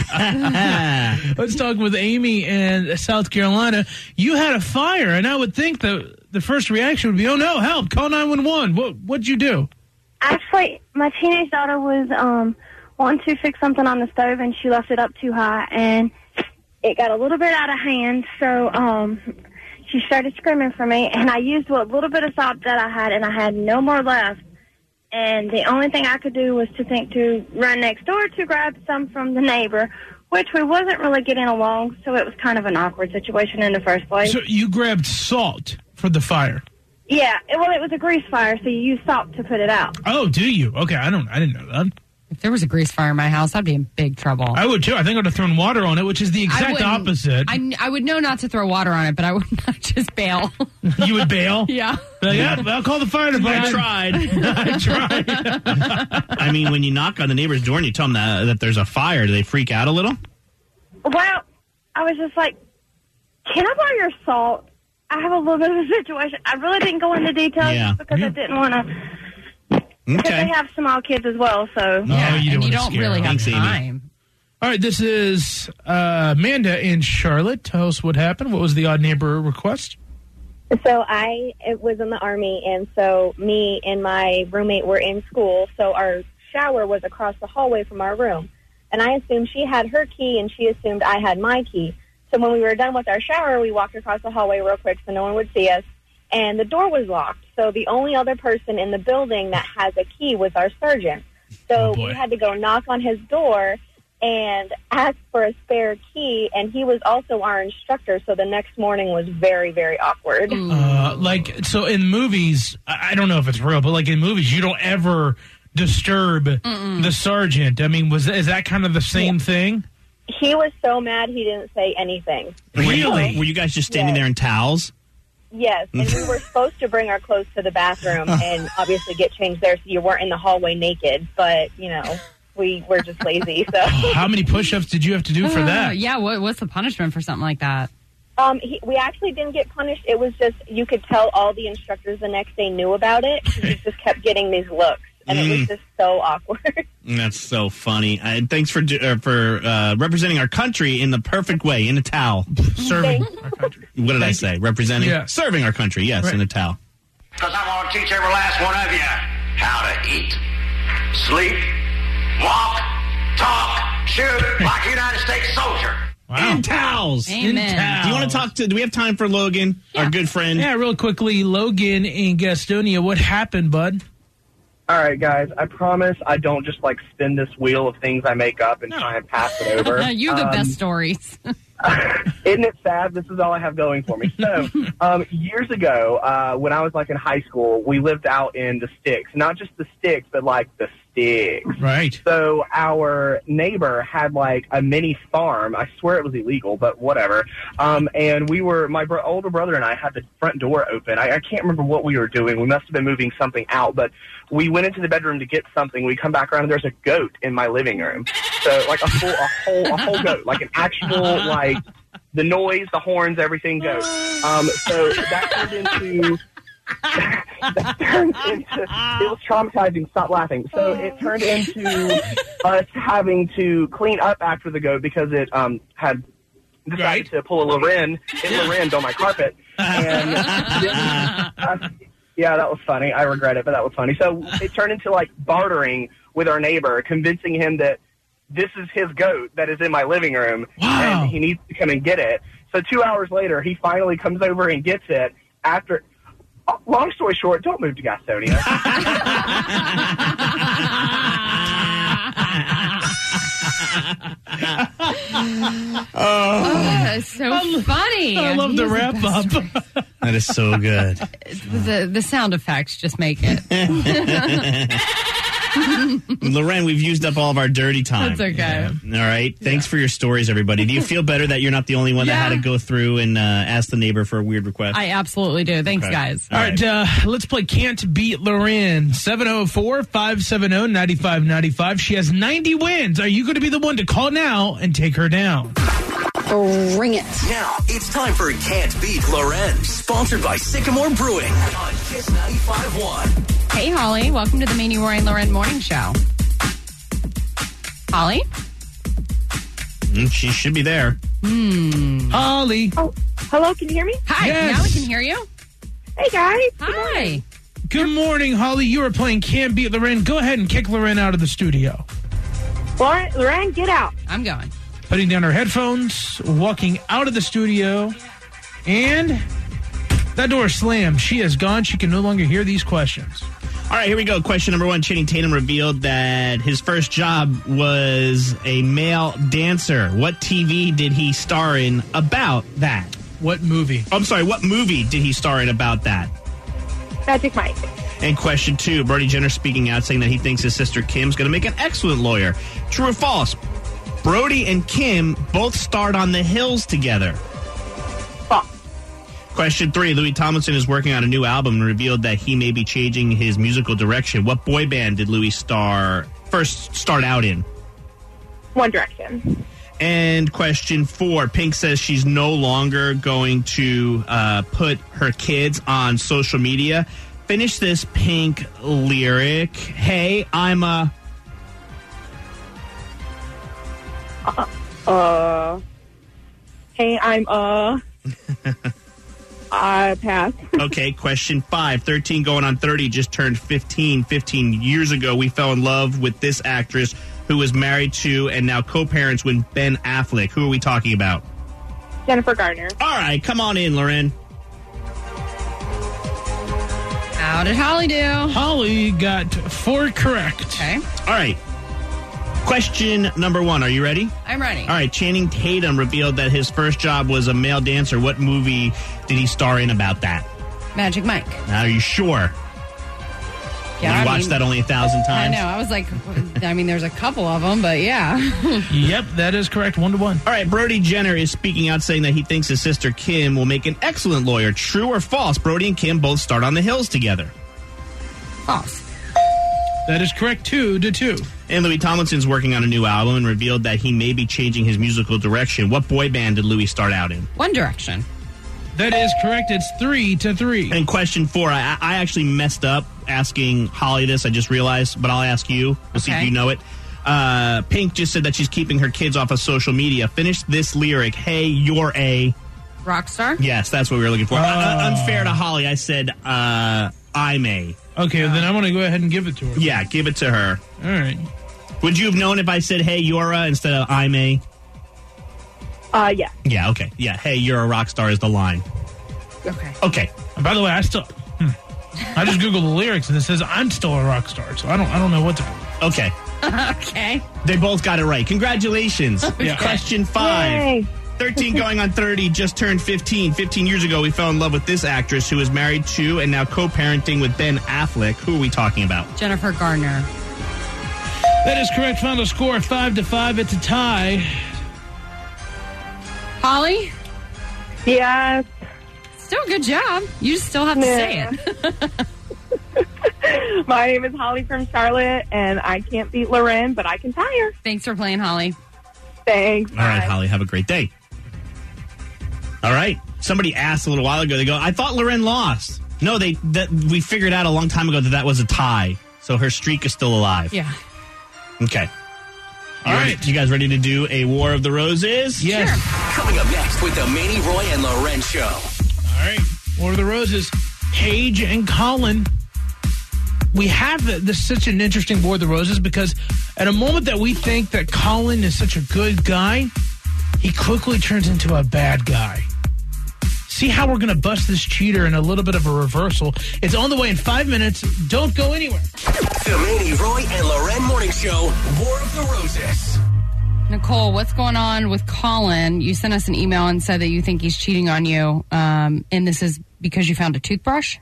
it. Let's talk with Amy in South Carolina. You had a fire, and I would think the the first reaction would be, oh, no, help, call nine one one. What, what'd you do? Actually, my teenage daughter was um, wanting to fix something on the stove, and she left it up too high, and it got a little bit out of hand, so um, she started screaming for me, and I used what little bit of salt that I had, and I had no more left. And the only thing I could do was to think to run next door to grab some from the neighbor, which we wasn't really getting along, so it was kind of an awkward situation in the first place. So you grabbed salt for the fire. Yeah, it, well, it was a grease fire, so you use salt to put it out. Oh, do you? Okay, I don't. I didn't know that. If there was a grease fire in my house, I'd be in big trouble. I would too. I think I'd have thrown water on it, which is the I exact wouldn't- opposite. I, I would know not to throw water on it, but I would not just bail. You would bail? Yeah. Like, yeah, I'll call the fire department. I tried. I tried. I mean, when you knock on the neighbor's door and you tell them that, that there's a fire, do they freak out a little? Well, I was just like, can I borrow your salt? I have a little bit of a situation. I really didn't go into details Yeah. just because I didn't want to. Because they have small kids as well, so. No, you don't, and you wanna don't scare really them. have Thanks, Amy. time. All right, this is uh, Amanda in Charlotte. Tell us what happened. What was the odd neighbor request? So I it was in the Army, and so me and my roommate were in school, so our shower was across the hallway from our room. And I assumed she had her key, and she assumed I had my key. So when we were done with our shower, we walked across the hallway real quick so no one would see us, and the door was locked. So the only other person in the building that has a key was our sergeant. So Oh, boy. we had to go knock on his door and ask for a spare key, and he was also our instructor, so the next morning was very, very awkward. Uh, like, so in movies, I I don't know if it's real, but like in movies, you don't ever disturb the sergeant. I mean, was is that kind of the same thing? He was so mad he didn't say anything. Really? Were you guys just standing Yes. there in towels? Yes, and we were supposed to bring our clothes to the bathroom and obviously get changed there so you weren't in the hallway naked, but, you know, we were just lazy, so. How many push-ups did you have to do for Uh, that? yeah, what, what's the punishment for something like that? Um, he, we actually didn't get punished. It was just, you could tell all the instructors the next day knew about it. He just kept getting these looks. and it Mm. was just so awkward. That's so funny. Uh, thanks for do- uh, for uh, representing our country in the perfect way, in a towel. Serving our country. What did I Thank say? Representing? Yeah. Serving our country, yes, Right. in a towel. Because I'm going to teach every last one of you how to eat, sleep, walk, talk, shoot like a United States soldier. Wow. In towels. Amen. In towels. Do you want to talk to, do we have time for Logan, our good friend? Yeah, real quickly, Logan in Gastonia, what happened, bud? All right, guys, I promise I don't just, like, spin this wheel of things I make up and try and pass it over. you have the Um, best stories. Isn't it sad? This is all I have going for me. So, um, years ago, uh, when I was, like, in high school, we lived out in the sticks. Not just the sticks, but, like, the sticks. Right. So our neighbor had, like, a mini farm. I swear it was illegal, but whatever. Um, and we were, my bro- older brother and I had the front door open. I, I can't remember what we were doing. We must have been moving something out, but we went into the bedroom to get something. We come back around and there's a goat in my living room. So, like, a full, a whole, a whole goat, like an actual, like, the noise, the horns, everything goat. Um, so that turned into... that turned into, it was traumatizing. Stop laughing. So it turned into us having to clean up after the goat because it um, had decided Right. to pull a Loren, it Loren'd on my carpet. And uh, yeah, that was funny. I regret it, but that was funny. So it turned into like bartering with our neighbor, convincing him that this is his goat that is in my living room Wow. and he needs to come and get it. So two hours later, he finally comes over and gets it after... Oh, long story short, don't move to Gastonia. Oh, that's so funny. I love the He's wrap best up. story. That is so good. The, the sound effects just make it. Loren, we've used up all of our dirty time. That's okay. All right. Thanks for your stories, everybody. Do you feel better that you're not the only one that Yeah. had to go through and uh, ask the neighbor for a weird request? I absolutely do. Thanks, Okay. guys. All right, uh, let's play Can't Beat Loren. seven oh four, five seven oh, nine five nine five. She has ninety wins. Are you going to be the one to call now and take her down? Bring it. Now it's time for Can't Beat Loren, sponsored by Sycamore Brewing on Kiss ninety-five point one. Hey, Holly. Welcome to the Mamie Roy and Loren Morning Show. Holly? Mm, she should be there. Hmm. Holly. Oh, hello, can you hear me? Hi. Yes. Now we can hear you. Hey, guys. Hi. Good morning, Holly. You are playing Can't Beat Loren. Go ahead and kick Loren out of the studio. Lauren, Lorraine, get out. I'm going. Putting down her headphones, walking out of the studio, and that door slammed. She is gone. She can no longer hear these questions. All right, here we go. Question number one. Channing Tatum revealed that his first job was a male dancer. What T V did he star in about that? What movie? I'm sorry, what movie did he star in about that? Magic Mike. And question two, Brody Jenner speaking out saying that he thinks his sister Kim's going to make an excellent lawyer. True or false? Brody and Kim both starred on The Hills together. False. Question three, Louis Tomlinson is working on a new album and revealed that he may be changing his musical direction. What boy band did Louis star first start out in? One Direction. And question four, Pink says she's no longer going to uh, put her kids on social media. Finish this Pink lyric. Hey, I'm a... Uh, uh hey, I'm, uh... I pass. Okay, question five. thirteen going on thirty, just turned fifteen. fifteen years ago, we fell in love with this actress who was married to and now co-parents with Ben Affleck. Who are we talking about? Jennifer Garner. All right, come on in, Loren. How did Holly do? Holly got four correct. Okay. All right. Question number one. Are you ready? I'm ready. All right. Channing Tatum revealed that his first job was a male dancer. What movie did he star in about that? Magic Mike. Now, are you sure? Yeah, you I watched mean- that only a thousand I times? know. I was like, I mean, there's a couple of them, but yeah. Yep, that is correct. One to one. All right, Brody Jenner is speaking out saying that he thinks his sister Kim will make an excellent lawyer. True or false? Brody and Kim both start on The Hills together. False. That is correct. Two to two. And Louis Tomlinson's working on a new album and revealed that he may be changing his musical direction. What boy band did Louis start out in? One Direction. That is correct. It's three to three. And question four, I, I actually messed up asking Holly this. I just realized, but I'll ask you. We'll see if Okay. you know it. Uh, Pink just said that she's keeping her kids off of social media. Finish this lyric. Hey, you're a... Rock star? Yes, that's what we were looking for. Oh. Uh, unfair to Holly. I said, uh, I'm a... Okay, then I'm going to go ahead and give it to her. Yeah, give it to her. All right. Would you have known if I said, hey, you're a, instead of I'm a? Uh, yeah. Yeah, okay. Yeah, hey, you're a rock star is the line. Okay. Okay. And by the way, I still... Hmm. I just Googled the lyrics, and it says I'm still a rock star, so I don't I don't know what to... Okay. Okay. They both got it right. Congratulations. Yeah. Question five. Yay. thirteen going on thirty, just turned fifteen. fifteen years ago, we fell in love with this actress who is married to and now co-parenting with Ben Affleck. Who are we talking about? Jennifer Garner. That is correct. Final score, five to five. It's a tie. Holly? Yes. Still a good job. You just still have to Yeah. say it. My name is Holly from Charlotte, and I can't beat Loren, but I can tie her. Thanks for playing, Holly. Thanks. All right, Bye. Holly, have a great day. All right. Somebody asked a little while ago, they go, I thought Loren lost. No, they that we figured out a long time ago that that was a tie. So her streak is still alive. Yeah. Okay. All You right. ready- You guys ready to do a War of the Roses? Yes. Coming up next with the Manny Roy and Loren Show. All right. War of the Roses. Paige and Colin. We have the, this such an interesting War of the Roses because at a moment that we think that Colin is such a good guy, he quickly turns into a bad guy. See how we're going to bust this cheater in a little bit of a reversal. It's on the way in five minutes. Don't go anywhere. The Manny Roy and Loren Morning Show, War of the Roses. Nicole, what's going on with Colin? You sent us an email and said that you think he's cheating on you, um, and this is because you found a toothbrush?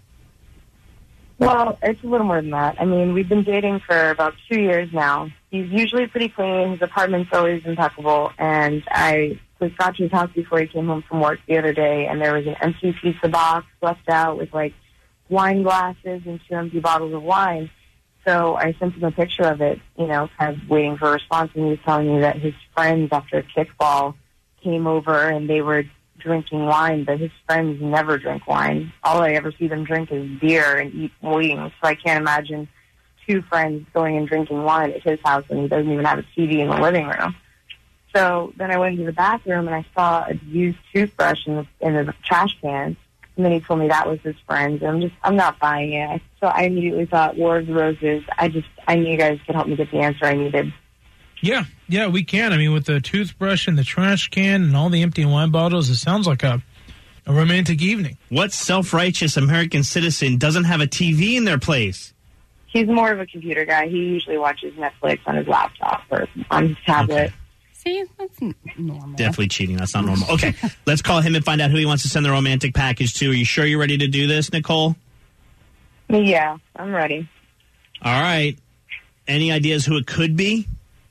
Well, it's a little more than that. I mean, we've been dating for about two years now. He's usually pretty clean. His apartment's always impeccable. And I was got to his house before he came home from work the other day, and there was an empty pizza box left out with, like, wine glasses and two empty bottles of wine. So I sent him a picture of it, you know, kind of waiting for a response. And he was telling me that his friends after a kickball came over and they were drinking wine, but his friends never drink wine. All I ever see them drink is beer and eat wings. So I can't imagine two friends going and drinking wine at his house when he doesn't even have a T V in the living room. So then I went into the bathroom and I saw a used toothbrush in the, in the trash can. And then he told me that was his friend. And I'm just, I'm not buying it. So I immediately thought, War of the Roses. I just, I knew you guys could help me get the answer I needed. Yeah, yeah, we can. I mean, with the toothbrush and the trash can and all the empty wine bottles, it sounds like a, a romantic evening. What self-righteous American citizen doesn't have a T V in their place? He's more of a computer guy. He usually watches Netflix on his laptop or on his tablet. Okay. See, that's n- normal. Definitely cheating. That's not normal. Okay, let's call him and find out who he wants to send the romantic package to. Are you sure you're ready to do this, Nicole? Yeah, I'm ready. All right. Any ideas who it could be?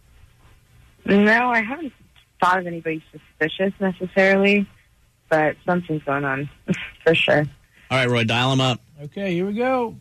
No, I haven't thought of anybody suspicious necessarily, but something's going on for sure. All right, Roy, dial him up. Okay, here we go.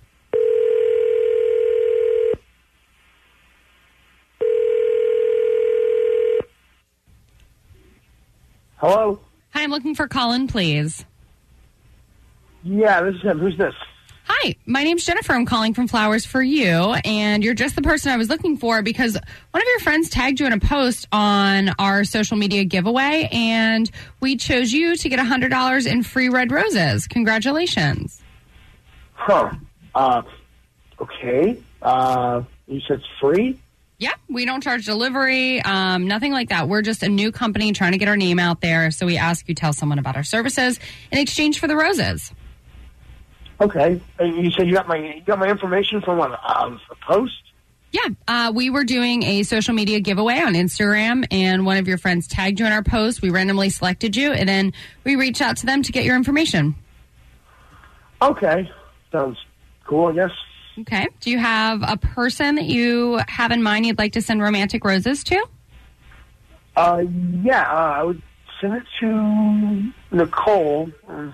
Hello? Hi, I'm looking for Colin, please. Yeah, this is him. Who's this? Hi, my name's Jennifer. I'm calling from Flowers for You, and you're just the person I was looking for because one of your friends tagged you in a post on our social media giveaway, and we chose you to get one hundred dollars in free red roses. Congratulations. Huh. Uh, okay. Uh, you said it's free? Yeah, we don't charge delivery, um, nothing like that. We're just a new company trying to get our name out there, so we ask you tell someone about our services in exchange for the roses. Okay. Uh, You said you got my you got my information from what, uh, a post? Yeah, uh, we were doing a social media giveaway on Instagram, and one of your friends tagged you in our post. We randomly selected you, and then we reached out to them to get your information. Okay. Sounds cool, I guess. Okay. Do you have a person that you have in mind you'd like to send romantic roses to? Uh, yeah, uh, I would send it to Nicole. Uh,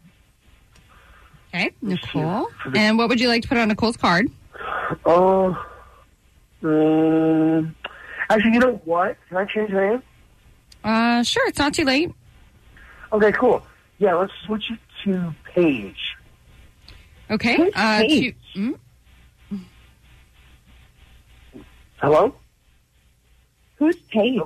Okay, Nicole. And what would you like to put on Nicole's card? Uh, um, actually, you know what? Can I change my name? Uh, sure. It's not too late. Okay, cool. Yeah, let's switch it to Paige. Okay. Who's Uh, Paige? to, mm, Hello? Who's Paige?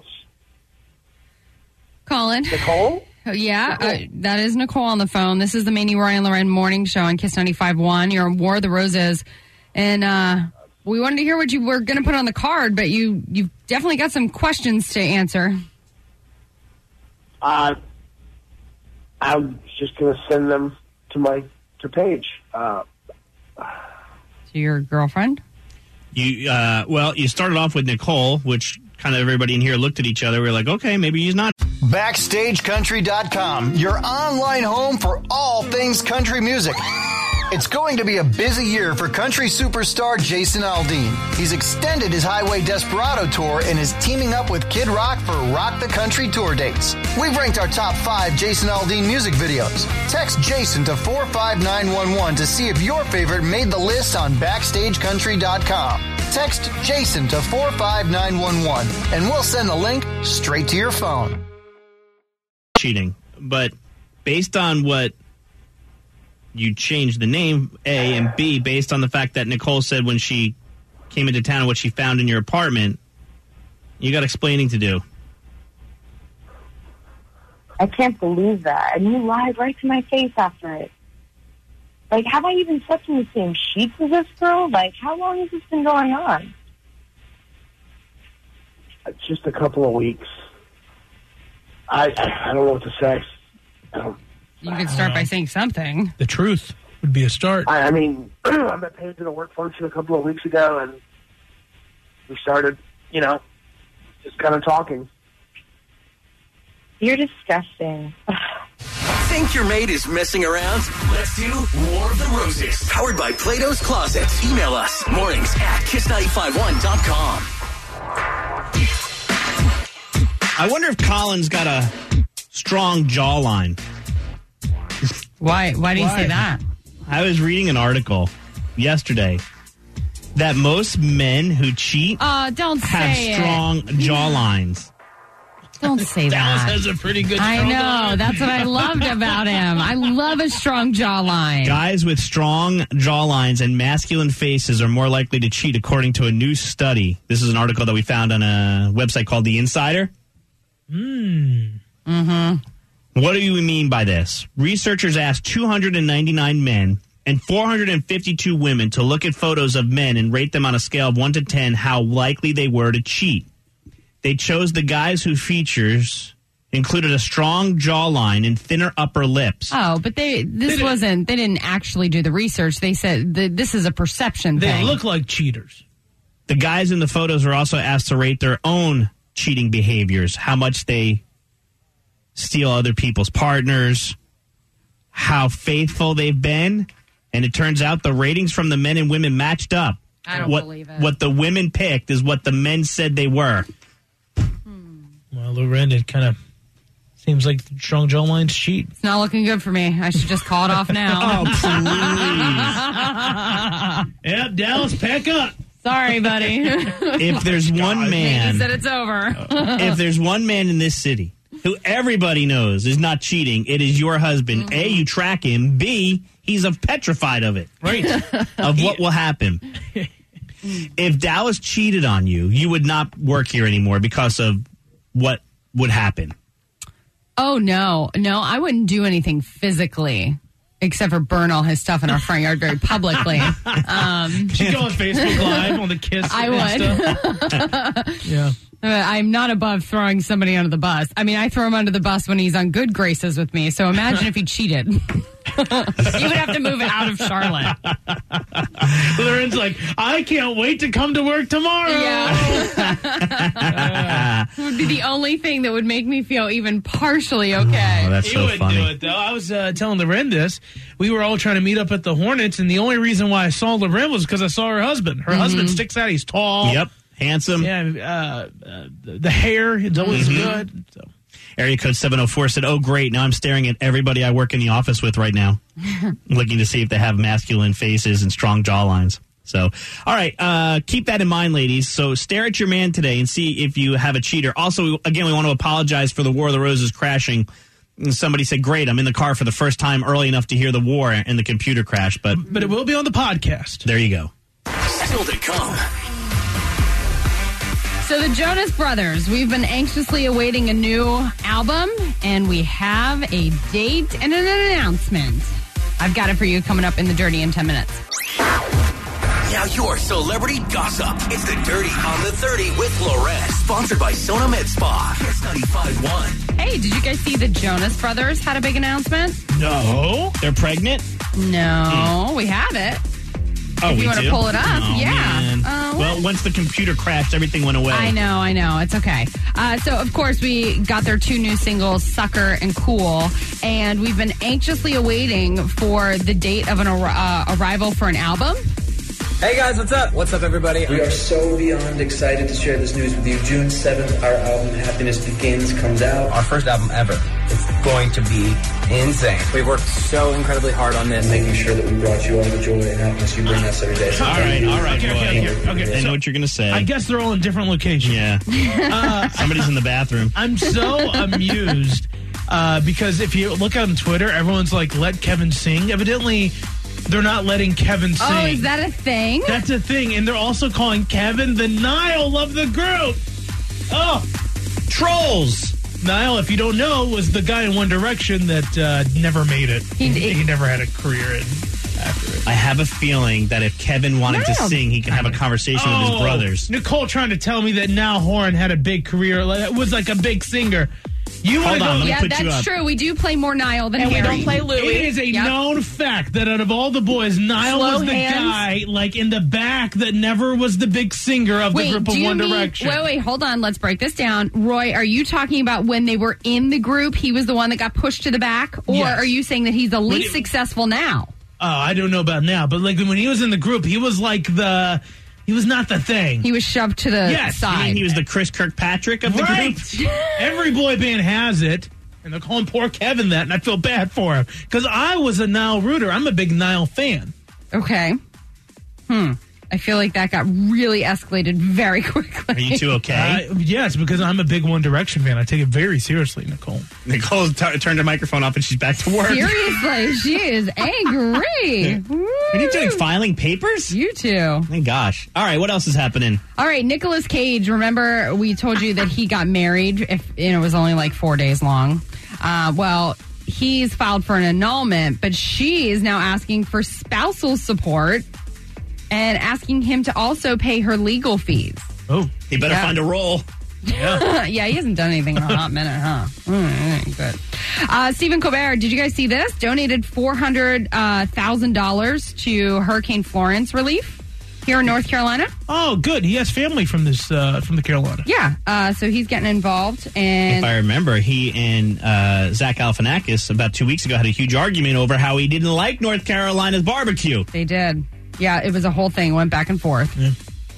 Colin. Nicole? Oh, yeah, uh, that is Nicole on the phone. This is the Manny, Roy, and Loren morning show on Kiss ninety-five point one. You're on War of the Roses. And uh, we wanted to hear what you were going to put on the card, but you, you've definitely got some questions to answer. Uh, I'm just going to send them to my to Paige. Uh, To your girlfriend? You uh, well, you started off with Nicole, which kind of everybody in here looked at each other. We were like, okay, maybe he's not. Backstage Country dot com, your online home for all things country music. It's going to be a busy year for country superstar Jason Aldean. He's extended his Highway Desperado tour and is teaming up with Kid Rock for Rock the Country tour dates. We've ranked our top five Jason Aldean music videos. Text Jason to four five nine one one to see if your favorite made the list on Backstage Country dot com. Text Jason to four five nine one one and we'll send the link straight to your phone. Cheating, but based on what you changed the name, A, and B, based on the fact that Nicole said when she came into town what she found in your apartment, you got explaining to do. I can't believe that. And you lied right to my face after it. Like, have I even slept in the same sheets as this girl? Like, how long has this been going on? just a couple of weeks. I I don't know what to say. I don't, You could start by saying something. The truth would be a start. I, I mean, I met Paige at a work function a couple of weeks ago, and we started, you know, just kind of talking. You're disgusting. Think your mate is messing around? Let's do War of the Roses. Powered by Plato's Closet. Email us mornings at kiss nine five one dot com. I wonder if Colin's got a strong jawline. Why? Why do you Why? say that? I was reading an article yesterday that most men who cheat Uh, don't have say strong it. jawlines. Don't say Dallas that. has a pretty good I strong know. jawline. That's what I loved about him. I love a strong jawline. Guys with strong jawlines and masculine faces are more likely to cheat, according to a new study. This is an article that we found on a website called The Insider. Mm. Mm-hmm. What do you mean by this? Researchers asked two hundred ninety-nine men and four hundred fifty-two women to look at photos of men and rate them on a scale of one to ten how likely they were to cheat. They chose the guys whose features included a strong jawline and thinner upper lips. Oh, but they this They wasn't. They didn't actually do the research. They said the, this is a perception They thing. look like cheaters. The guys in the photos were also asked to rate their own cheating behaviors, how much they steal other people's partners, how faithful they've been, and it turns out the ratings from the men and women matched up. I don't what, believe it. What the women picked is what the men said they were. Well, Loren, it kind of seems like strong jawlines cheat. It's not looking good for me. I should just call it off now. Oh, Yep, Dallas, pack up. Sorry, buddy. If there's one He man, said it's over. if there's one man in this city who everybody knows is not cheating, it is your husband. Mm-hmm. A, you track him. B, he's of petrified of it. Right. Of what will happen. If Dallas cheated on you, you would not work here anymore because of what would happen. Oh, no. No, I wouldn't do anything physically except for burn all his stuff in our front yard very publicly. Um, Could you go on Facebook Live on the Kiss? I Insta? would. Yeah. Uh, I'm not above throwing somebody under the bus. I mean, I throw him under the bus when he's on good graces with me. So imagine if he cheated. You would have to move out of Charlotte. Loren's like, I can't wait to come to work tomorrow. Yeah. It would be the only thing that would make me feel even partially okay. Oh, that's He so wouldn't funny. do it, though. I was uh, telling Loren this. We were all trying to meet up at the Hornets, and the only reason why I saw Loren was because I saw her husband. Her husband sticks out. He's tall. Yep. Handsome. Yeah, uh, uh, the hair is always Mhm. good. So. Area code seven oh four said, oh, great. Now I'm staring at everybody I work in the office with right now, looking to see if they have masculine faces and strong jawlines. So, all right, uh, keep that in mind, ladies. So stare at your man today and see if you have a cheater. Also, again, we want to apologize for the War of the Roses crashing And somebody said, great, I'm in the car for the first time early enough to hear the war and the computer crash, but... But it will be on the podcast. There you go. Still to come. So the Jonas Brothers, we've been anxiously awaiting a new album, and we have a date and an announcement. I've got it for you coming up in the Dirty in ten minutes. Now your celebrity gossip. It's the Dirty on the thirty with Loren. Sponsored by Sona Med Spa. Kiss ninety-five point one. Hey, did you guys see the Jonas Brothers had a big announcement? No. They're pregnant? No, mm. we have it. Oh, if we you want do? to pull it up, Oh, yeah. Uh, well, once the computer crashed, everything went away. I know, I know. It's okay. Uh, so, of course, we got their two new singles, Sucker and Cool, and we've been anxiously awaiting for the date of an uh, arrival for an album. Hey guys, what's up? What's up, everybody? We are so beyond excited to share this news with you. June seventh, our album Happiness Begins comes out. Our first album ever. It's going to be insane. We've worked so incredibly hard on this, making sure that we brought you all the joy and happiness you bring us every day. So all right, all right, okay, okay, okay, okay. I So know what you're going to say. I guess they're all in different locations. Yeah. Uh, Somebody's in the bathroom. I'm so amused uh, because if you look on Twitter, everyone's like, let Kevin sing. Evidently, they're not letting Kevin sing. Oh, is that a thing? That's a thing. And they're also calling Kevin the Niall of the group. Oh, trolls. Niall, if you don't know, was the guy in One Direction that uh, never made it. He, he, he never had a career in after it. I have a feeling that if Kevin wanted Niall. to sing, he could have a conversation oh, with his brothers. Nicole trying to tell me that Niall Horan had a big career, like, was like a big singer. You Hold wanna on, go, let me Yeah, put you that's up. true. We do play more Niall than And we Harry. don't play Louis. It is a Yep. known fact that out of all the boys, Niall Slow was the hands. guy like in the back that never was the big singer of Wait, the group do of you One mean, Direction. Wait, wait, hold on. Let's break this down. Roy, are you talking about when they were in the group, he was the one that got pushed to the back? Or Yes. are you saying that he's the When least it- successful now? Oh, I don't know about now, but like when he was in the group, he was like the, he was not the thing. He was shoved to the Yes, You mean side. he was the Chris Kirkpatrick of the Right. group? Every boy band has it. And they're calling poor Kevin that, and I feel bad for him. Because I was a Niall rooter. I'm a big Niall fan. Okay. Hmm. I feel like that got really escalated very quickly. Are you two okay? Uh, yes, because I'm a big One Direction fan. I take it very seriously, Nicole. Nicole t- turned her microphone off and she's back to work. Seriously, she is angry. What are you doing, filing papers? You too. My gosh. All right, what else is happening? All right, Nicolas Cage. Remember, we told you that he got married. If you know, it was only like four days long. Uh, well, he's filed for an annulment, but she is now asking for spousal support and asking him to also pay her legal fees. Oh, he better Yeah. find a role. Yeah. Yeah, he hasn't done anything in a hot minute, huh? Mm, good. Uh, Stephen Colbert, did you guys see this? Donated four hundred thousand dollars to Hurricane Florence relief here in North Carolina. Oh, good. He has family from this uh, from the Carolina. Yeah, uh, so he's getting involved. And If I remember, he and uh, Zach Galifianakis about two weeks ago had a huge argument over how he didn't like North Carolina's barbecue. They did. Yeah, it was a whole thing. Went back and forth. Yeah.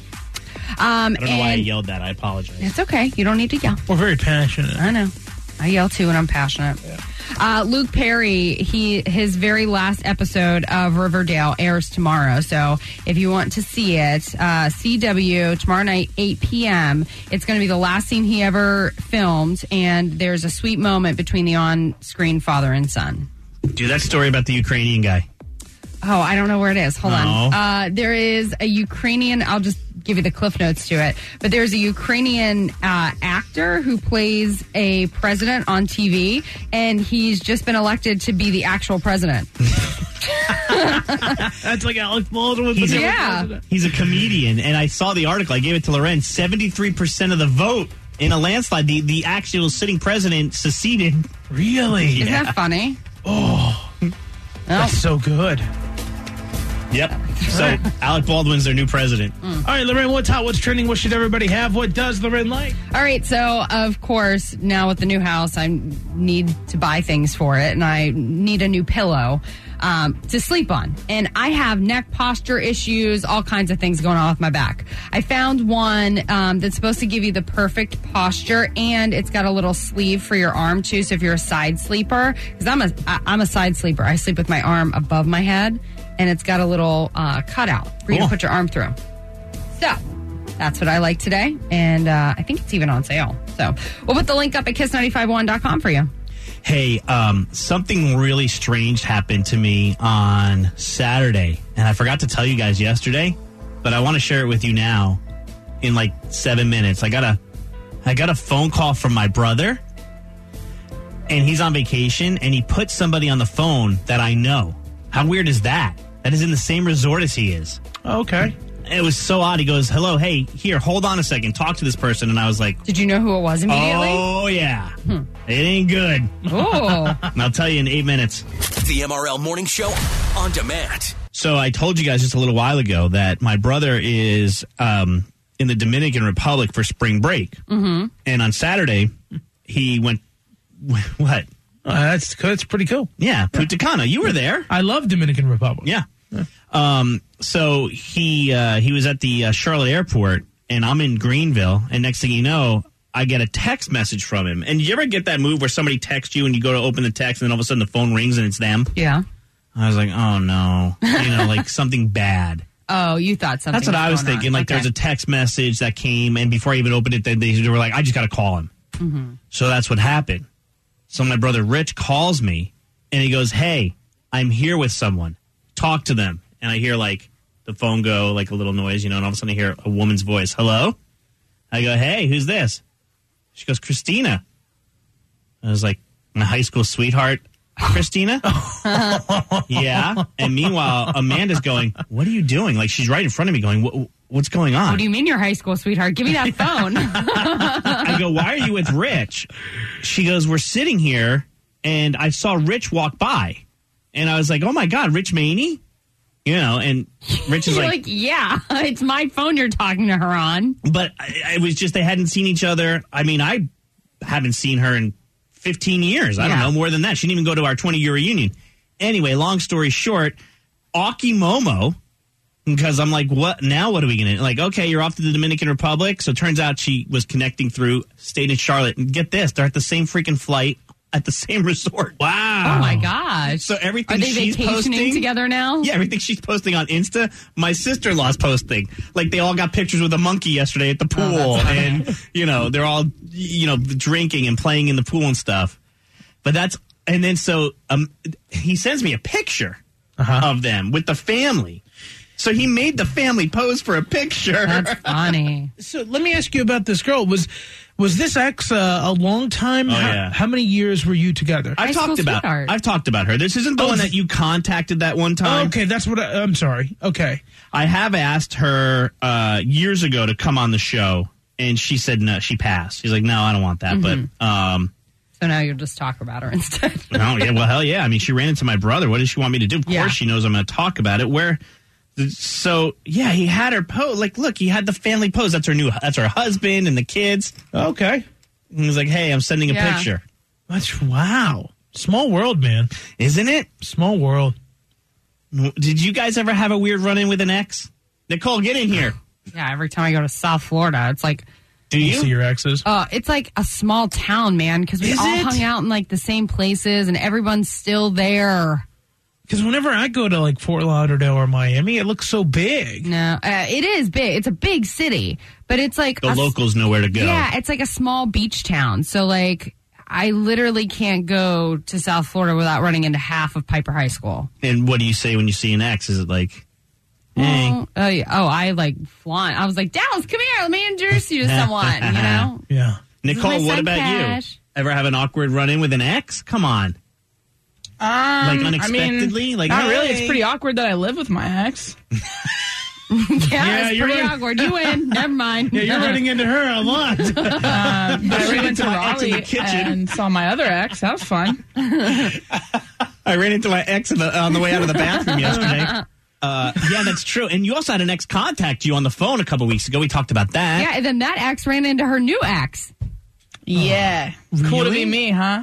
Um, I don't know why I and yelled that. I apologize. it's okay. You don't need to yell. We're very passionate. I know. I yell too when I'm passionate. Uh, Luke Perry, he his very last episode of Riverdale airs tomorrow. So if you want to see it, uh, C W tomorrow night, eight p.m. It's going to be the last scene he ever filmed, and there's a sweet moment between the on-screen father and son. Do that story about the Ukrainian guy. Oh, I don't know where it is. Hold No. on. Uh, there is a Ukrainian, I'll just give you the cliff notes to it, but there's a Ukrainian uh, actor who plays a president on T V, and he's just been elected to be the actual president. That's like Alex Baldwin. He's a, Yeah. he's a comedian, and I saw the article. I gave it to Loren. seventy-three percent of the vote in a landslide. The, the actual sitting president seceded. Really? Isn't Yeah. that funny? Oh, that's so good. Yep. So Alec Baldwin's their new president. All right, Lorraine, what's hot? What's trending? What should everybody have? What does Lorraine like? All right, so of course, now with the new house, I need to buy things for it, and I need a new pillow um, to sleep on. And I have neck posture issues, all kinds of things going on with my back. I found one um, that's supposed to give you the perfect posture, and it's got a little sleeve for your arm too. So if you're a side sleeper, because I'm a I- I'm a side sleeper, I sleep with my arm above my head, and it's got a little uh, cutout for you Cool. to put your arm through. So that's what I like today, and uh, I think it's even on sale. So we'll put the link up at kiss nine five one dot com for you. Hey, um, something really strange happened to me on Saturday, and I forgot to tell you guys yesterday, but I want to share it with you now in like seven minutes. I got a, I got a phone call from my brother, and he's on vacation, and he put somebody on the phone that I know. How weird is that? That is in the same resort as he is. Okay. It was so odd. He goes, hello, hey, here, hold on a second. Talk to this person. And I was like... Did you know who it was immediately? Oh, yeah. Hmm. It ain't good. Oh. And I'll tell you in eight minutes. The M R L Morning Show on demand. So I told you guys just a little while ago that my brother is um, in the Dominican Republic for spring break. Mm-hmm. And on Saturday, he went... What? Uh, that's, that's pretty cool. Yeah, Punta Cana. You were there. I love Dominican Republic. Yeah. Um, so he uh, he was at the uh, Charlotte airport, and I'm in Greenville, and next thing you know, I get a text message from him. And you ever get that move where somebody texts you and you go to open the text, and then all of a sudden the phone rings and it's them? Yeah. I was like, oh, no. You know, like something bad. Oh, you thought something That's what was I was going thinking. on. Like Okay. there's a text message that came, and before I even opened it, they, they were like, I just got to call him. Mm-hmm. So that's what happened. So my brother Rich calls me, and he goes, hey, I'm here with someone. Talk to them. And I hear, like, the phone go, like, a little noise, you know, and all of a sudden I hear a woman's voice. Hello? I go, hey, who's this? She goes, Christina. I was like, my high school sweetheart, Christina? Yeah. And meanwhile, Amanda's going, what are you doing? Like, she's right in front of me going, what, what's going on? What do you mean your high school sweetheart? Give me that phone. I go, why are you with Rich? She goes, we're sitting here, and I saw Rich walk by. And I was like, oh, my God, Rich Maney? You know, and Rich is You're like, like, yeah, it's my phone you're talking to her on. But I, it was just they hadn't seen each other. I mean, I haven't seen her in fifteen years. I Yeah. don't know, more than that. She didn't even go to our twenty-year reunion. Anyway, long story short, Aki Momo, because I'm like, what? Now what are we going to, like, okay, you're off to the Dominican Republic. So it turns out she was connecting through, stayed in Charlotte. And get this, they're at the same freaking flight at the same resort. Wow. Oh, my gosh. So everything Are they she's vacationing posting together now? Yeah, everything she's posting on Insta, my sister-in-law's posting. Like, they all got pictures with a monkey yesterday at the pool. Oh, and, you know, they're all, you know, drinking and playing in the pool and stuff. But that's, and then so um, he sends me a picture uh-huh. of them with the family. So he made the family pose for a picture. That's funny. So let me ask you about this girl. Was was this ex uh, a long time? Oh, how, yeah. how many years were you together? I've talked about sweetheart. I've talked about her. This isn't the Oh, one th- that you contacted that one time. Okay, that's what I, I'm sorry. Okay. I have asked her uh, years ago to come on the show, and she said no. She passed. She's like, no, I don't want that. Mhm. But um, So now you'll just talk about her instead. no, yeah, well, hell yeah. I mean, she ran into my brother. What does she want me to do? Of Yeah. course, she knows I'm going to talk about it. Where? So yeah, he had her pose. Like, look, he had the family pose. That's her new. That's her husband and the kids. Okay. And he was like, hey, I'm sending a Yeah. picture. That's wow. Small world, man. Isn't it? Small world. Did you guys ever have a weird run-in with an ex? Nicole, get in here. Yeah, every time I go to South Florida, it's like... Do you? see your exes? Uh, it's like a small town, man, because we Is all it? hung out in like the same places and everyone's still there. Because whenever I go to like Fort Lauderdale or Miami, it looks so big. No, uh, it is big. It's a big city, but it's like The a s- locals know where to go. Yeah, it's like a small beach town. So like, I literally can't go to South Florida without running into half of Piper High School. And what do you say when you see an ex? Is it like, hey? Oh, oh, yeah. Oh, I like flaunt. I was like, Dallas, come here. Let me introduce you to someone. You know? Yeah. This is Nicole, my what son, about Cash. you? Ever have an awkward run-in with an ex? Come on. Um, Like I unexpectedly? mean, Like, not really. hey. It's pretty awkward that I live with my ex. Yeah, Yeah, it's you're pretty right. awkward. You win. Never mind. Yeah, you're running into her a lot. Um, but I ran went into to my ex in the Raleigh kitchen. and saw my other ex. That was fun. I ran into my ex in the, on the way out of the bathroom yesterday. Uh, yeah, that's true. And you also had an ex contact you on the phone a couple weeks ago. We talked about that. Yeah, and then that ex ran into her new ex. Yeah. Cool to really? be me, huh?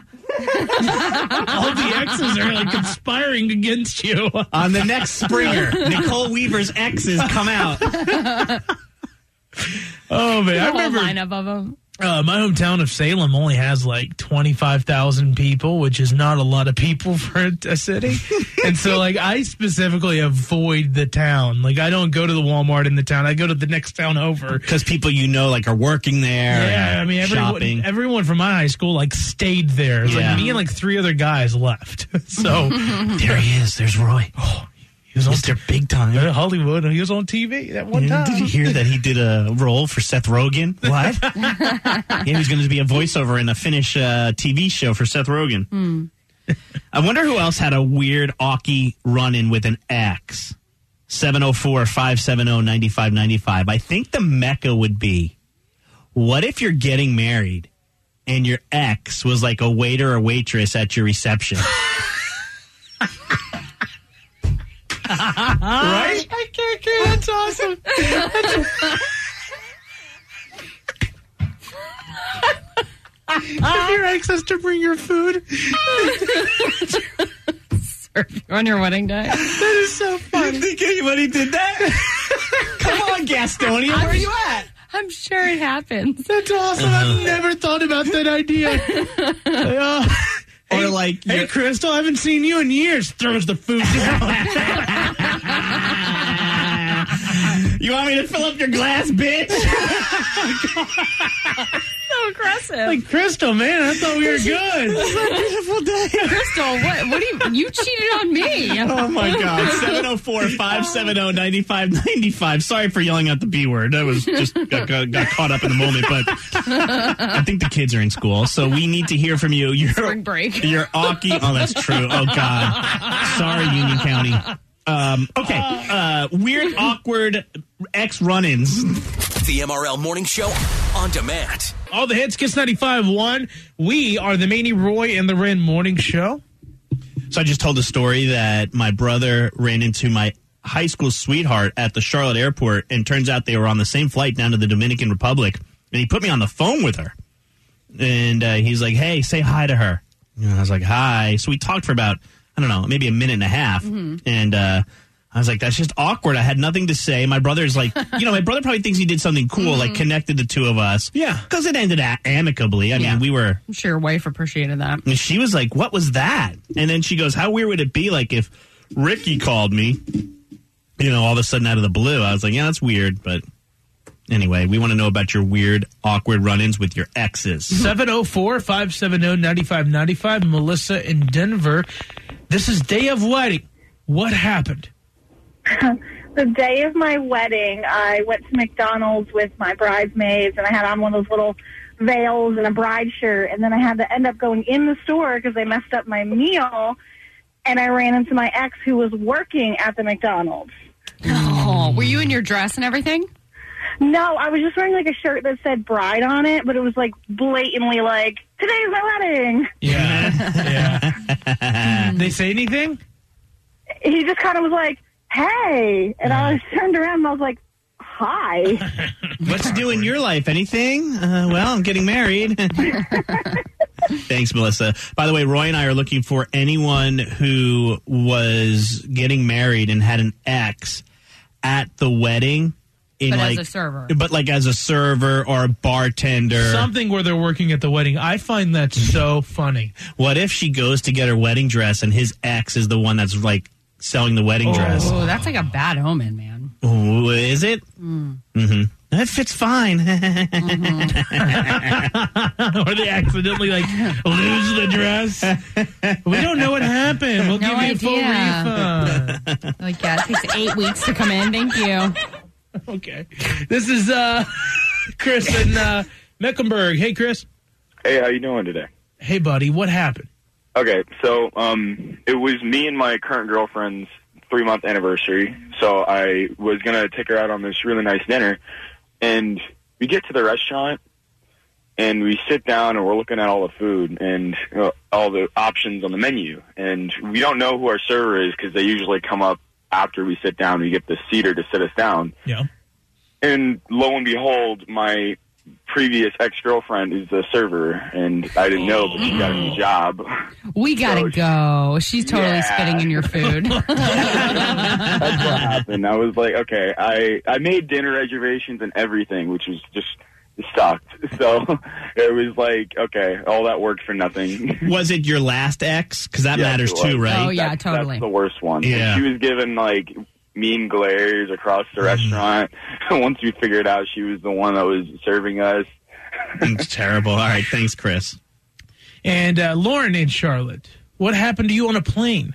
All the exes are like conspiring against you. On the next Springer, Nicole Weaver's exes come out. Oh man, The I whole remember. lineup of them. Uh, my hometown of Salem only has like twenty-five thousand people, which is not a lot of people for a city. And so, like, I specifically avoid the town. Like, I don't go to the Walmart in the town. I go to the next town over. Because people you know, like, are working there. Yeah, I mean, everyone, shopping. everyone from my high school, like, stayed there. It's Yeah. like me and, like, three other guys left. So, there he is. There's Roy. Oh, he was on Mister Big Time. uh, Hollywood. He was on T V that one Yeah, time. Did you hear that he did a role for Seth Rogen? What? Yeah, he was going to be a voiceover in a Finnish uh, T V show for Seth Rogen. Hmm. I wonder who else had a weird Aukie run-in with an ex. seven oh four, five seven oh, nine five nine five. I think the mecca would be, what if you're getting married and your ex was like a waiter or waitress at your reception? Right? I can't get That's awesome. That's your access to bring your food. Serve you on your wedding day. That is so funny. You think anybody did that? Come on, Gastonia, where are you at? I'm sure it happens. That's awesome. I've never thought about that idea. Uh, Or hey, like, hey, Crystal, I haven't seen you in years. Throws the food down. You want me to fill up your glass, bitch? So aggressive. Like, Crystal, man, I thought we were good. It's a beautiful day. Crystal, what? What do you? You cheated on me. Oh my God! seven oh four, five seven oh, nine five nine five. Sorry for yelling out the B word. That was just got, got, got caught up in the moment. But I think the kids are in school, so we need to hear from you. Your Spring break. Your Aukie. Oh, that's true. Oh God. Sorry, Union County. Um, okay. Uh, weird, awkward ex run-ins. The M R L Morning Show on demand. All the hits, Kiss ninety-five one. We are the Manny, Roy, and the Ren Morning Show. So I just told a story that my brother ran into my high school sweetheart at the Charlotte airport, and turns out they were on the same flight down to the Dominican Republic, and he put me on the phone with her. And uh, he's like, hey, say hi to her. And I was like, hi. So we talked for about, I don't know, maybe a minute and a half. Mm-hmm. And uh, I was like, that's just awkward. I had nothing to say. My brother's like, you know, my brother probably thinks he did something cool, mm-hmm. like connected the two of us. Yeah. Because it ended a- amicably. I yeah. mean, we were. I'm sure your wife appreciated that. And she was like, what was that? And then she goes, how weird would it be like if Ricky called me, you know, all of a sudden out of the blue? I was like, yeah, that's weird. But anyway, we want to know about your weird, awkward run-ins with your exes. seven oh four, five seven oh, nine five nine five. Melissa in Denver. This is day of wedding. What happened? The day of my wedding, I went to McDonald's with my bridesmaids, and I had on one of those little veils and a bride shirt, and then I had to end up going in the store because they messed up my meal, and I ran into my ex who was working at the McDonald's. Oh, were you in your dress and everything? No, I was just wearing like a shirt that said bride on it, but it was like blatantly like, today's my wedding. Yeah, yeah. They say anything? He just kind of was like, hey. And I was turned around and I was like, hi. What's new in your life? Anything? Uh, well, I'm getting married. Thanks, Melissa. By the way, Roy and I are looking for anyone who was getting married and had an ex at the wedding. In but like, as a server. But like as a server or a bartender. Something where they're working at the wedding. I find that so funny. What if she goes to get her wedding dress and his ex is the one that's like selling the wedding oh, dress? Oh, that's like a bad omen, man. Oh, is it? Mm. Mm-hmm. That fits fine. mm-hmm. Or they accidentally like lose the dress. We don't know what happened. We'll no give you a full idea. refund. Like, yeah, it takes eight weeks to come in. Thank you. Okay. This is uh, Chris in uh, Mecklenburg. Hey, Chris. Hey, how you doing today? Hey, buddy. What happened? Okay, so um, it was me and my current girlfriend's three-month anniversary, so I was going to take her out on this really nice dinner, and we get to the restaurant, and we sit down, and we're looking at all the food and uh, all the options on the menu, and we don't know who our server is because they usually come up after we sit down. We get the seater to sit us down. Yeah. And lo and behold, my previous ex-girlfriend is the server, and I didn't know, but she got a new job. We gotta so, go. She's totally yeah. spitting in your food. That's what happened. I was like, okay, I, I made dinner reservations and everything, which was just sucked. So it was like, okay, all that worked for nothing. Was it your last ex? Because that Yes, matters it was. too, right? Oh, yeah, That's- totally. That's the worst one. Yeah. She was given like mean glares across the restaurant. Once we figured out she was the one that was serving us. It's terrible. All right, thanks, Chris. And uh, Lauren in Charlotte, what happened to you on a plane?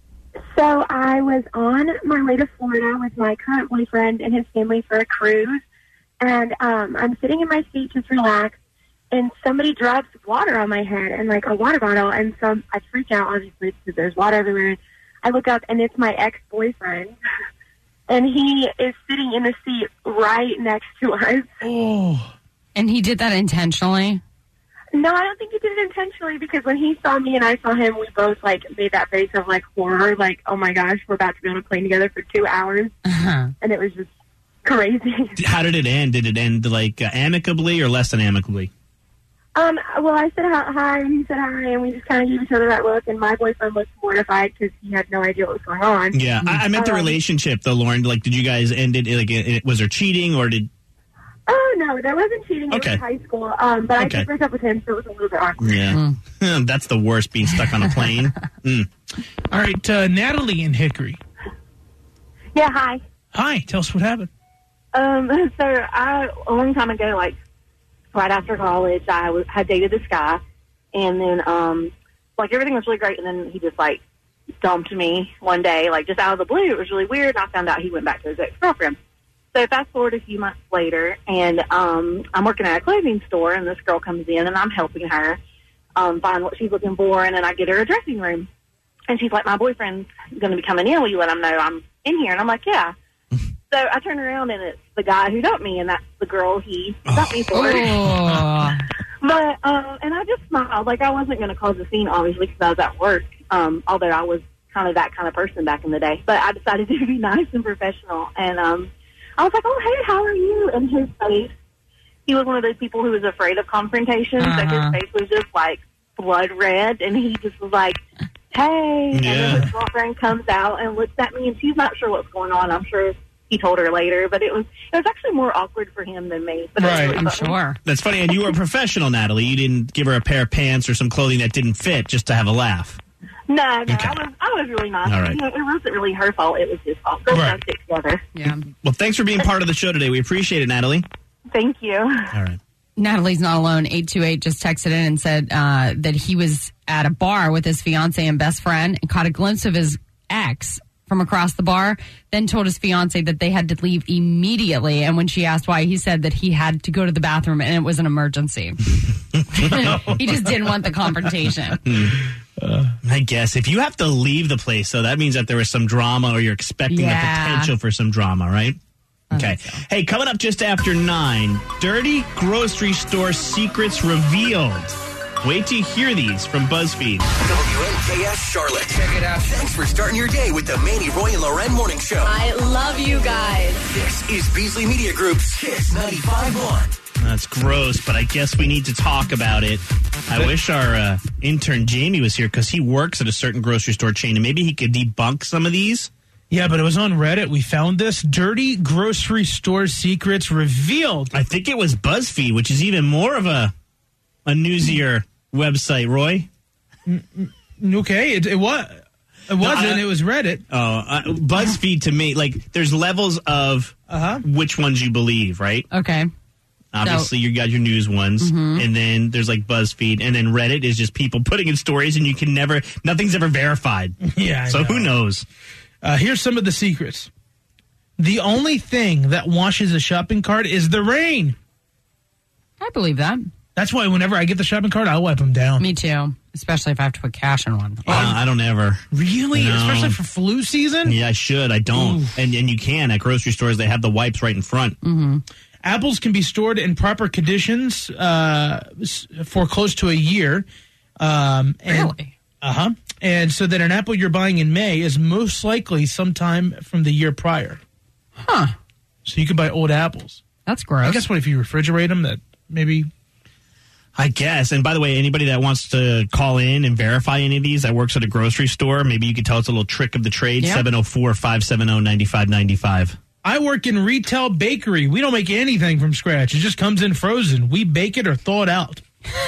So I was on my way to Florida with my current boyfriend and his family for a cruise, and um, I'm sitting in my seat just relaxed, and somebody drops water on my head and like a water bottle, and so I freak out obviously because there's water everywhere. I look up and it's my ex-boyfriend, and he is sitting in the seat right next to us. Oh, And he did that intentionally? No, I don't think he did it intentionally, because when he saw me and I saw him, we both like made that face of like horror, like, oh my gosh, we're about to be on a plane together for two hours. Uh-huh. And it was just crazy. How did it end? Did it end like uh, amicably or less than amicably? Um, well, I said hi, hi, and he said hi, and we just kind of gave each other that look, and my boyfriend looked mortified because he had no idea what was going on. Yeah, I, I meant the Um, relationship though, Lauren. Like, did you guys end it? Like, it, it- was there cheating or did? Oh, no, there wasn't cheating. It Okay. was high school, um, but I Okay. did break up with him, so it was a little bit awkward. Yeah, that's the worst. Being stuck on a plane. Mm. all right, uh, Natalie in Hickory. Yeah, hi. Hi, tell us what happened. Um, so I, a long time ago, like right after college, I was, had dated this guy, and then, um, like everything was really great, and then he just like dumped me one day, like just out of the blue. It was really weird. And I found out he went back to his ex-girlfriend. So fast forward a few months later, and um, I'm working at a clothing store, and this girl comes in, and I'm helping her um, find what she's looking for, and then I get her a dressing room. And she's like, my boyfriend's going to be coming in. Will you let him know I'm in here? And I'm like, yeah. So I turn around, and it's the guy who dumped me, and that's the girl he dumped me for. Oh. But, um, and I just smiled. Like, I wasn't going to cause a scene, obviously, because I was at work, um, although I was kind of that kind of person back in the day. But I decided to be nice and professional. And um, I was like, oh, hey, how are you? And his face, he was one of those people who was afraid of confrontation. Uh-huh. So his face was just, like, blood red. And he just was like, hey. And Yeah. then his girlfriend comes out and looks at me, and she's not sure what's going on. I'm sure he told her later. But it was it was actually more awkward for him than me. But it was Right. really I'm funny. sure. That's funny. And you were a professional, Natalie. You didn't give her a pair of pants or some clothing that didn't fit just to have a laugh. No, no, Okay. I was I was really nice. All right. You know, it wasn't really her fault. It was his fault. Girls Right. don't stick together. Yeah. Well, thanks for being part of the show today. We appreciate it, Natalie. Thank you. All right. Natalie's not alone. eight two eight just texted in and said uh, that he was at a bar with his fiance and best friend and caught a glimpse of his ex from across the bar, then told his fiance that they had to leave immediately. And when she asked why, he said that he had to go to the bathroom and it was an emergency. He just didn't want the confrontation. I guess if you have to leave the place, so that means that there was some drama or you're expecting Yeah. the potential for some drama, right? Okay. Hey, coming up just after nine, dirty grocery store secrets revealed. Wait to hear these from BuzzFeed. W N K S Charlotte. Check it out. Thanks for starting your day with the Manny, Roy, and Loren Morning Show. I love you guys. This is Beasley Media Group's Kiss ninety-five point one. That's gross, but I guess we need to talk about it. I wish our uh, intern Jamie was here because he works at a certain grocery store chain, and maybe he could debunk some of these. Yeah, but it was on Reddit. We found this. Dirty grocery store secrets revealed. I think it was BuzzFeed, which is even more of a a newsier website, Roy. Okay, it, it was. It wasn't. I- it was Reddit. Oh, uh, BuzzFeed to me, like, there's levels of Uh-huh. which ones you believe, right? Okay. Obviously, you got your news ones, Mhm. and then there's like BuzzFeed, and then Reddit is just people putting in stories, and you can never, nothing's ever verified. Yeah, I so know. who knows? Uh, here's some of the secrets. The only thing that washes a shopping cart is the rain. I believe that. That's why whenever I get the shopping cart, I'll wipe them down. Me too. Especially if I have to put cash in one. Uh, I don't ever. Really? No. Especially for flu season? Yeah, I should. I don't. And and you can at grocery stores. They have the wipes right in front. Mm-hmm. Apples can be stored in proper conditions uh, s- for close to a year. Um, and, Really? Uh-huh. And so that an apple you're buying in May is most likely sometime from the year prior. Huh. So you can buy old apples. That's gross. I guess what if you refrigerate them, that maybe... I guess. And by the way, anybody that wants to call in and verify any of these that works at a grocery store, maybe you could tell us a little trick of the trade, Yeah. seven oh four, five seven oh, nine five nine five. I work in retail bakery. We don't make anything from scratch. It just comes in frozen. We bake it or thaw it out.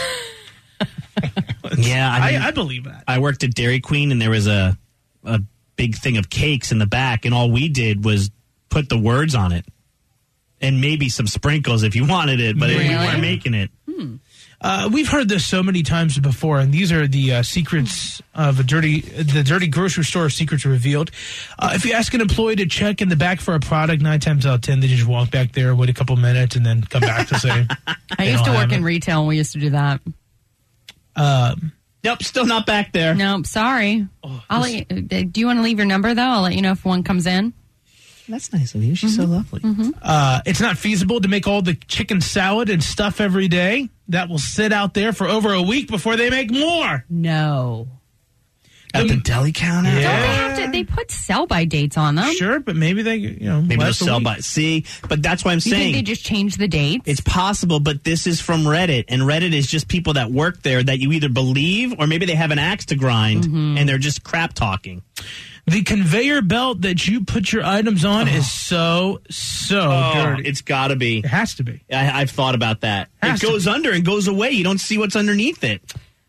Yeah, I, mean, I, I believe that. I worked at Dairy Queen, and there was a a big thing of cakes in the back, and all we did was put the words on it, and maybe some sprinkles if you wanted it, but Really? we weren't making it. Hmm. Uh, we've heard this so many times before, and these are the uh, secrets of a dirty, the dirty grocery store secrets revealed. Uh, if you ask an employee to check in the back for a product, nine times out of ten, they just walk back there, wait a couple minutes, and then come back to say. I used to work in retail, and we used to do that. Um, nope, still not back there. Nope, sorry. I'll let you, do you want to leave your number, though? I'll let you know if one comes in. That's nice of you. She's so lovely. Uh, it's not feasible to make all the chicken salad and stuff every day. That will sit out there for over a week before they make more. No. At the deli counter? Don't they have to? They put sell-by dates on them. Sure, but maybe they, you know, Maybe they'll last a sell week. by. See, but that's why I'm You saying. think they just change the dates? It's possible, but this is from Reddit, and Reddit is just people that work there that you either believe or maybe they have an axe to grind, Mm-hmm. and they're just crap talking. The conveyor belt that you put your items on is so, so Oh, dirty. it's got to be. It has to be. I, I've thought about that. Has it to goes under and goes away. You don't see what's underneath it.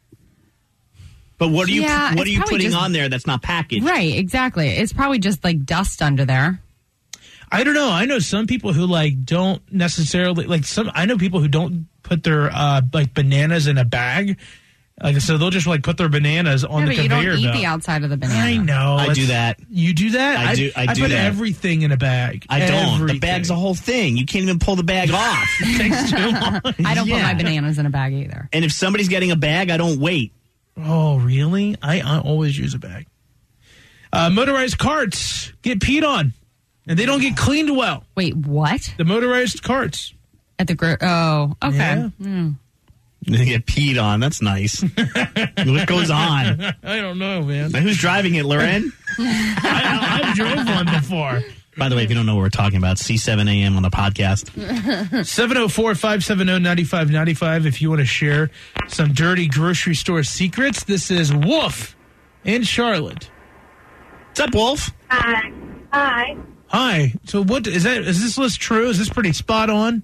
But what are you Yeah, what it's are you probably putting just- on there that's not packaged? Right, exactly. It's probably just like dust under there. I don't know. I know some people who like don't necessarily like some. I know people who don't put their uh, like bananas in a bag. Like so, they'll just like put their bananas on Yeah, the but you conveyor don't eat belt. the outside of the banana. I know. I It's- do that. You do that? I do- I do put that. everything in a bag. I don't. Everything. The bag's a whole thing. You can't even pull the bag off. It takes too long. I don't put Yeah. my bananas in a bag either. And if somebody's getting a bag, I don't wait. Oh, really? I, I always use a bag. Uh, motorized carts get peed on, and they don't get cleaned well. Wait, what? The motorized carts. At the gro- oh, okay. Yeah. Hmm. They get peed on. That's nice. What goes on? I don't know, man. Now, who's driving it, Loren? I, I drove one before. By the way, if you don't know what we're talking about, C seven a.m. on the podcast. seven oh four, five seven oh, nine five nine five if you want to share some dirty grocery store secrets. This is Wolf in Charlotte. What's up, Wolf? Hi. Hi. Hi. So what is that? Is this list true? Is this pretty spot on?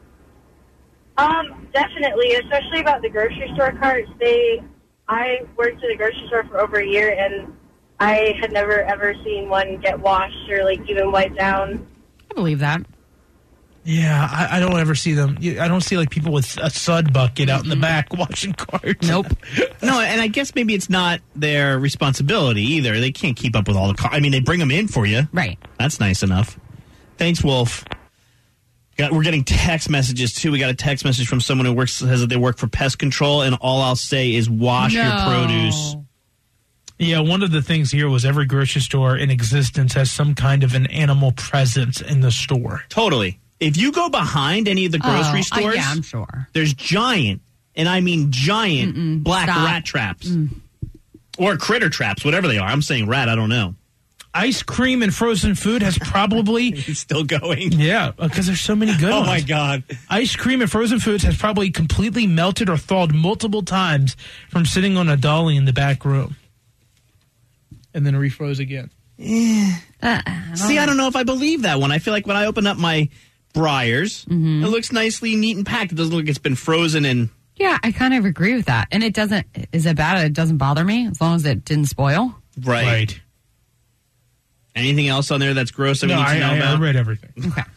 Um, definitely, especially about the grocery store carts. They, I worked at a grocery store for over a year, and I had never ever seen one get washed or like even wiped down. I believe that. Yeah, I, I don't ever see them. I don't see like people with a sud bucket out in the back washing carts. Nope. No, and I guess maybe it's not their responsibility either. They can't keep up with all the car. I mean, they bring them in for you. Right. That's nice enough. Thanks, Wolf. Got, we're getting text messages, too. We got a text message from someone who works says that they work for pest control, and all I'll say is wash your No. produce. Yeah, one of the things here was every grocery store in existence has some kind of an animal presence in the store. Totally. If you go behind any of the grocery Oh, uh, stores, yeah, I'm sure. there's giant, and I mean giant, Mm-mm, black stop. rat traps. Or critter traps, whatever they are. I'm saying rat, I don't know. Ice cream and frozen food has probably... It's still going. Yeah, because there's so many good Oh, ones. my God. Ice cream and frozen foods has probably completely melted or thawed multiple times from sitting on a dolly in the back room. And then refroze again. Yeah. Uh, See, I don't know if I believe that one. I feel like when I open up my Breyers, Mm-hmm. it looks nicely neat and packed. It doesn't look like it's been frozen and... Yeah, I kind of agree with that. And it doesn't, is it bad? It doesn't bother me as long as it didn't spoil. Right. Right. Anything else on there that's gross that No, we need to I, know I, I about? read everything.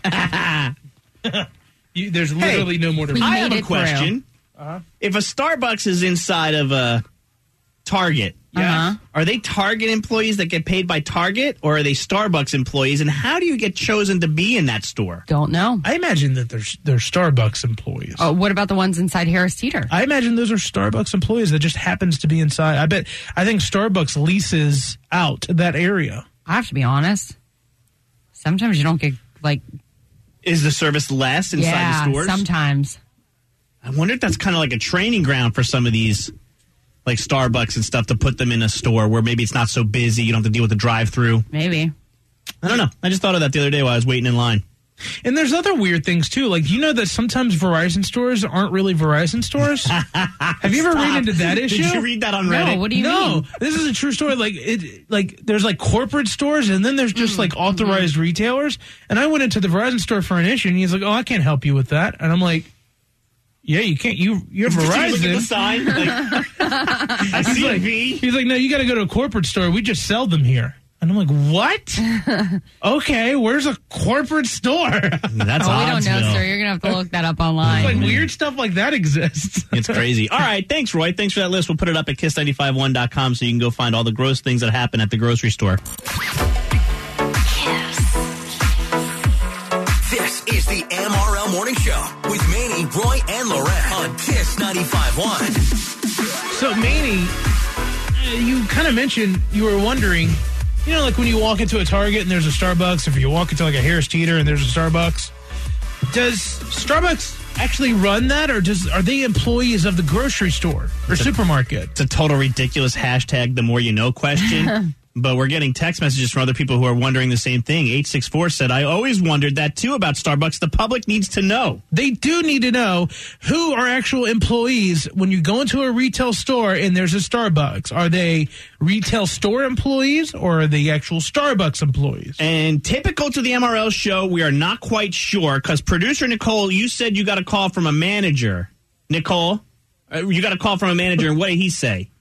Okay. You, there's literally no more to We I made have a it question. Uh-huh. If a Starbucks is inside of a Target, Uh-huh. are they Target employees that get paid by Target, or are they Starbucks employees? And how do you get chosen to be in that store? Don't know. I imagine that they're, they're Starbucks employees. Oh, what about the ones inside Harris Teeter? I imagine those are Starbucks employees that just happens to be inside. I bet, I think Starbucks leases out that area. I have to be honest. Sometimes you don't get, like... Is the service less inside yeah, the stores? sometimes. I wonder if that's kind of like a training ground for some of these, like Starbucks and stuff, to put them in a store where maybe it's not so busy. You don't have to deal with the drive-through. Maybe. I don't know. I just thought of that the other day while I was waiting in line. And there's other weird things, too. Like, you know that sometimes Verizon stores aren't really Verizon stores? Have you ever Stop. read into that issue? Did you read that on Reddit? No, what do you no, mean? this is a true story. Like, it, like there's like corporate stores, and then there's just like authorized mm-hmm. retailers. And I went into the Verizon store for an issue, and he's like, "Oh, I can't help you with that." And I'm like, "Yeah, you can't. You you're Verizon." Did you look at the sign? Like, I see like, a V. He's like, "No, you got to go to a corporate store. We just sell them here." And I'm like, what? Okay, where's a corporate store? That's oh, we don't know, Oddsville. sir. You're going to have to look that up online. Like weird stuff like that exists. It's crazy. All right, thanks, Roy. Thanks for that list. We'll put it up at kiss nine five one dot com so you can go find all the gross things that happen at the grocery store. This is the M R L Morning Show with Manny, Roy, and Lorette on Kiss ninety-five point one. So, Manny, you kind of mentioned you were wondering, you know, like when you walk into a Target and there's a Starbucks, if you walk into like a Harris Teeter and there's a Starbucks, does Starbucks actually run that, or does are they employees of the grocery store or It's a- supermarket? It's a total ridiculous hashtag, the more you know question. But we're getting text messages from other people who are wondering the same thing. eight six four said, I always wondered that too about Starbucks. The public needs to know. They do need to know who are actual employees when you go into a retail store and there's a Starbucks. Are they retail store employees or are they actual Starbucks employees? And typical to the M R L show, we are not quite sure because producer Nicole, you said you got a call from a manager. Nicole, uh, you got a call from a manager, and what did he say?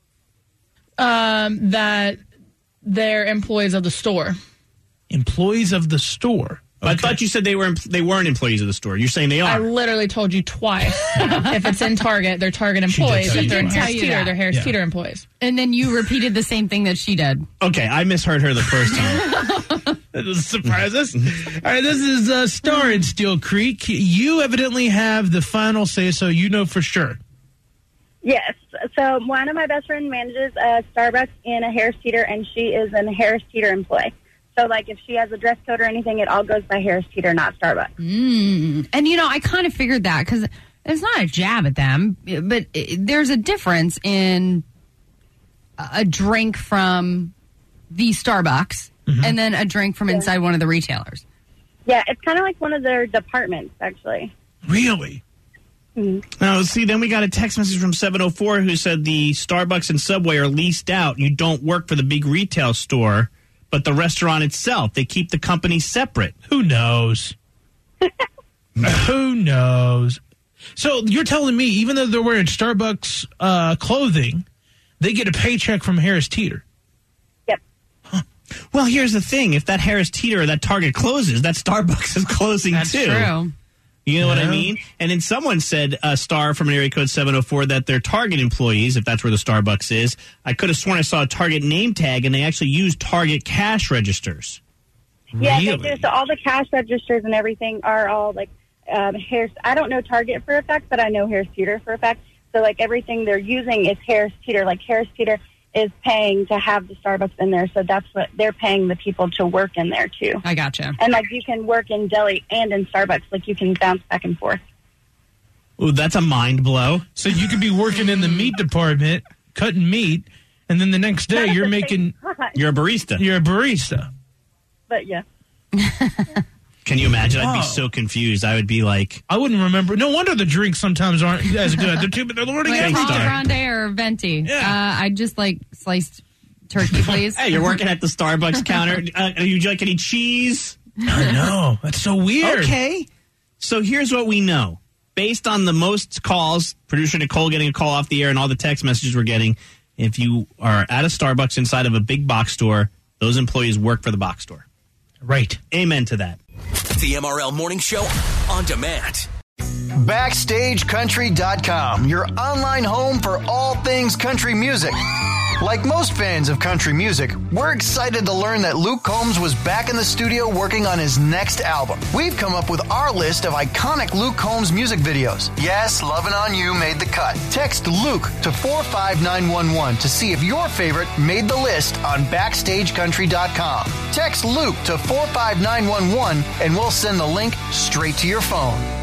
Um, that they're employees of the store. Employees of the store. Okay. I thought you said they were they weren't employees of the store. You're saying they are. I literally told you twice. If it's in Target, they're Target employees. If they're in Harris Teeter, they're Harris Yeah. Teeter employees. And then you repeated the same thing that she did. Okay, I misheard her the first time. That doesn't surprise us. All right, this is uh, Star in Steel Creek. You evidently have the final say, so you know for sure. Yes. So one of my best friends manages a Starbucks in a Harris Teeter, and she is a Harris Teeter employee. So, like, if she has a dress code or anything, it all goes by Harris Teeter, not Starbucks. Mm. And, you know, I kind of figured that because it's not a jab at them, but it, there's a difference in a drink from the Starbucks mm-hmm. and then a drink from inside one of the retailers. Yeah, it's kind of like one of their departments, actually. Really? Mm-hmm. Now, see, then we got a text message from seven oh four who said the Starbucks and Subway are leased out. You don't work for the big retail store, but the restaurant itself. They keep the company separate. Who knows? Who knows? So you're telling me, even though they're wearing Starbucks uh, clothing, they get a paycheck from Harris Teeter? Yep. Huh. Well, here's the thing. If that Harris Teeter or that Target closes, that Starbucks is closing That's too. true. You know Yeah. what I mean? And then someone said, uh, Star from an area code seven oh four, that they're Target employees, if that's where the Starbucks is. I could have sworn I saw a Target name tag, and they actually use Target cash registers. Yeah, Really? they do. So all the cash registers and everything are all, like, um, Harris. I don't know Target for a fact, but I know Harris Teeter for a fact. So, like, everything they're using is Harris Teeter. Like, Harris Teeter is paying to have the Starbucks in there, so that's what they're paying the people to work in there, too. I gotcha. And, like, you can work in deli and in Starbucks. Like, you can bounce back and forth. Ooh, that's a mind blow. So you could be working in the meat department, cutting meat, and then the next day Not you're at the making, same time, You're a barista. you're a barista. But, yeah. Can you imagine? I'd Wow. be so confused. I would be like, I wouldn't remember. No wonder the drinks sometimes aren't as good. They're too, they're learning Wait, every Papa time. Grande or Venti? Yeah. Uh, I'd just like sliced turkey, please. hey, you're working at the Starbucks counter. Uh, are you like any cheese? I know. That's so weird. Okay. So here's what we know. Based on the most calls, producer Nicole getting a call off the air and all the text messages we're getting, if you are at a Starbucks inside of a big box store, those employees work for the box store. Right. Amen to that. The M R L Morning Show on demand. Backstage Country dot com, your online home for all things country music. Like most fans of country music, we're excited to learn that Luke Combs was back in the studio working on his next album. We've come up with our list of iconic Luke Combs music videos. Yes, Lovin' on You made the cut. Text Luke to four five nine one one to see if your favorite made the list on Backstage Country dot com. Text Luke to four five nine one one and we'll send the link straight to your phone.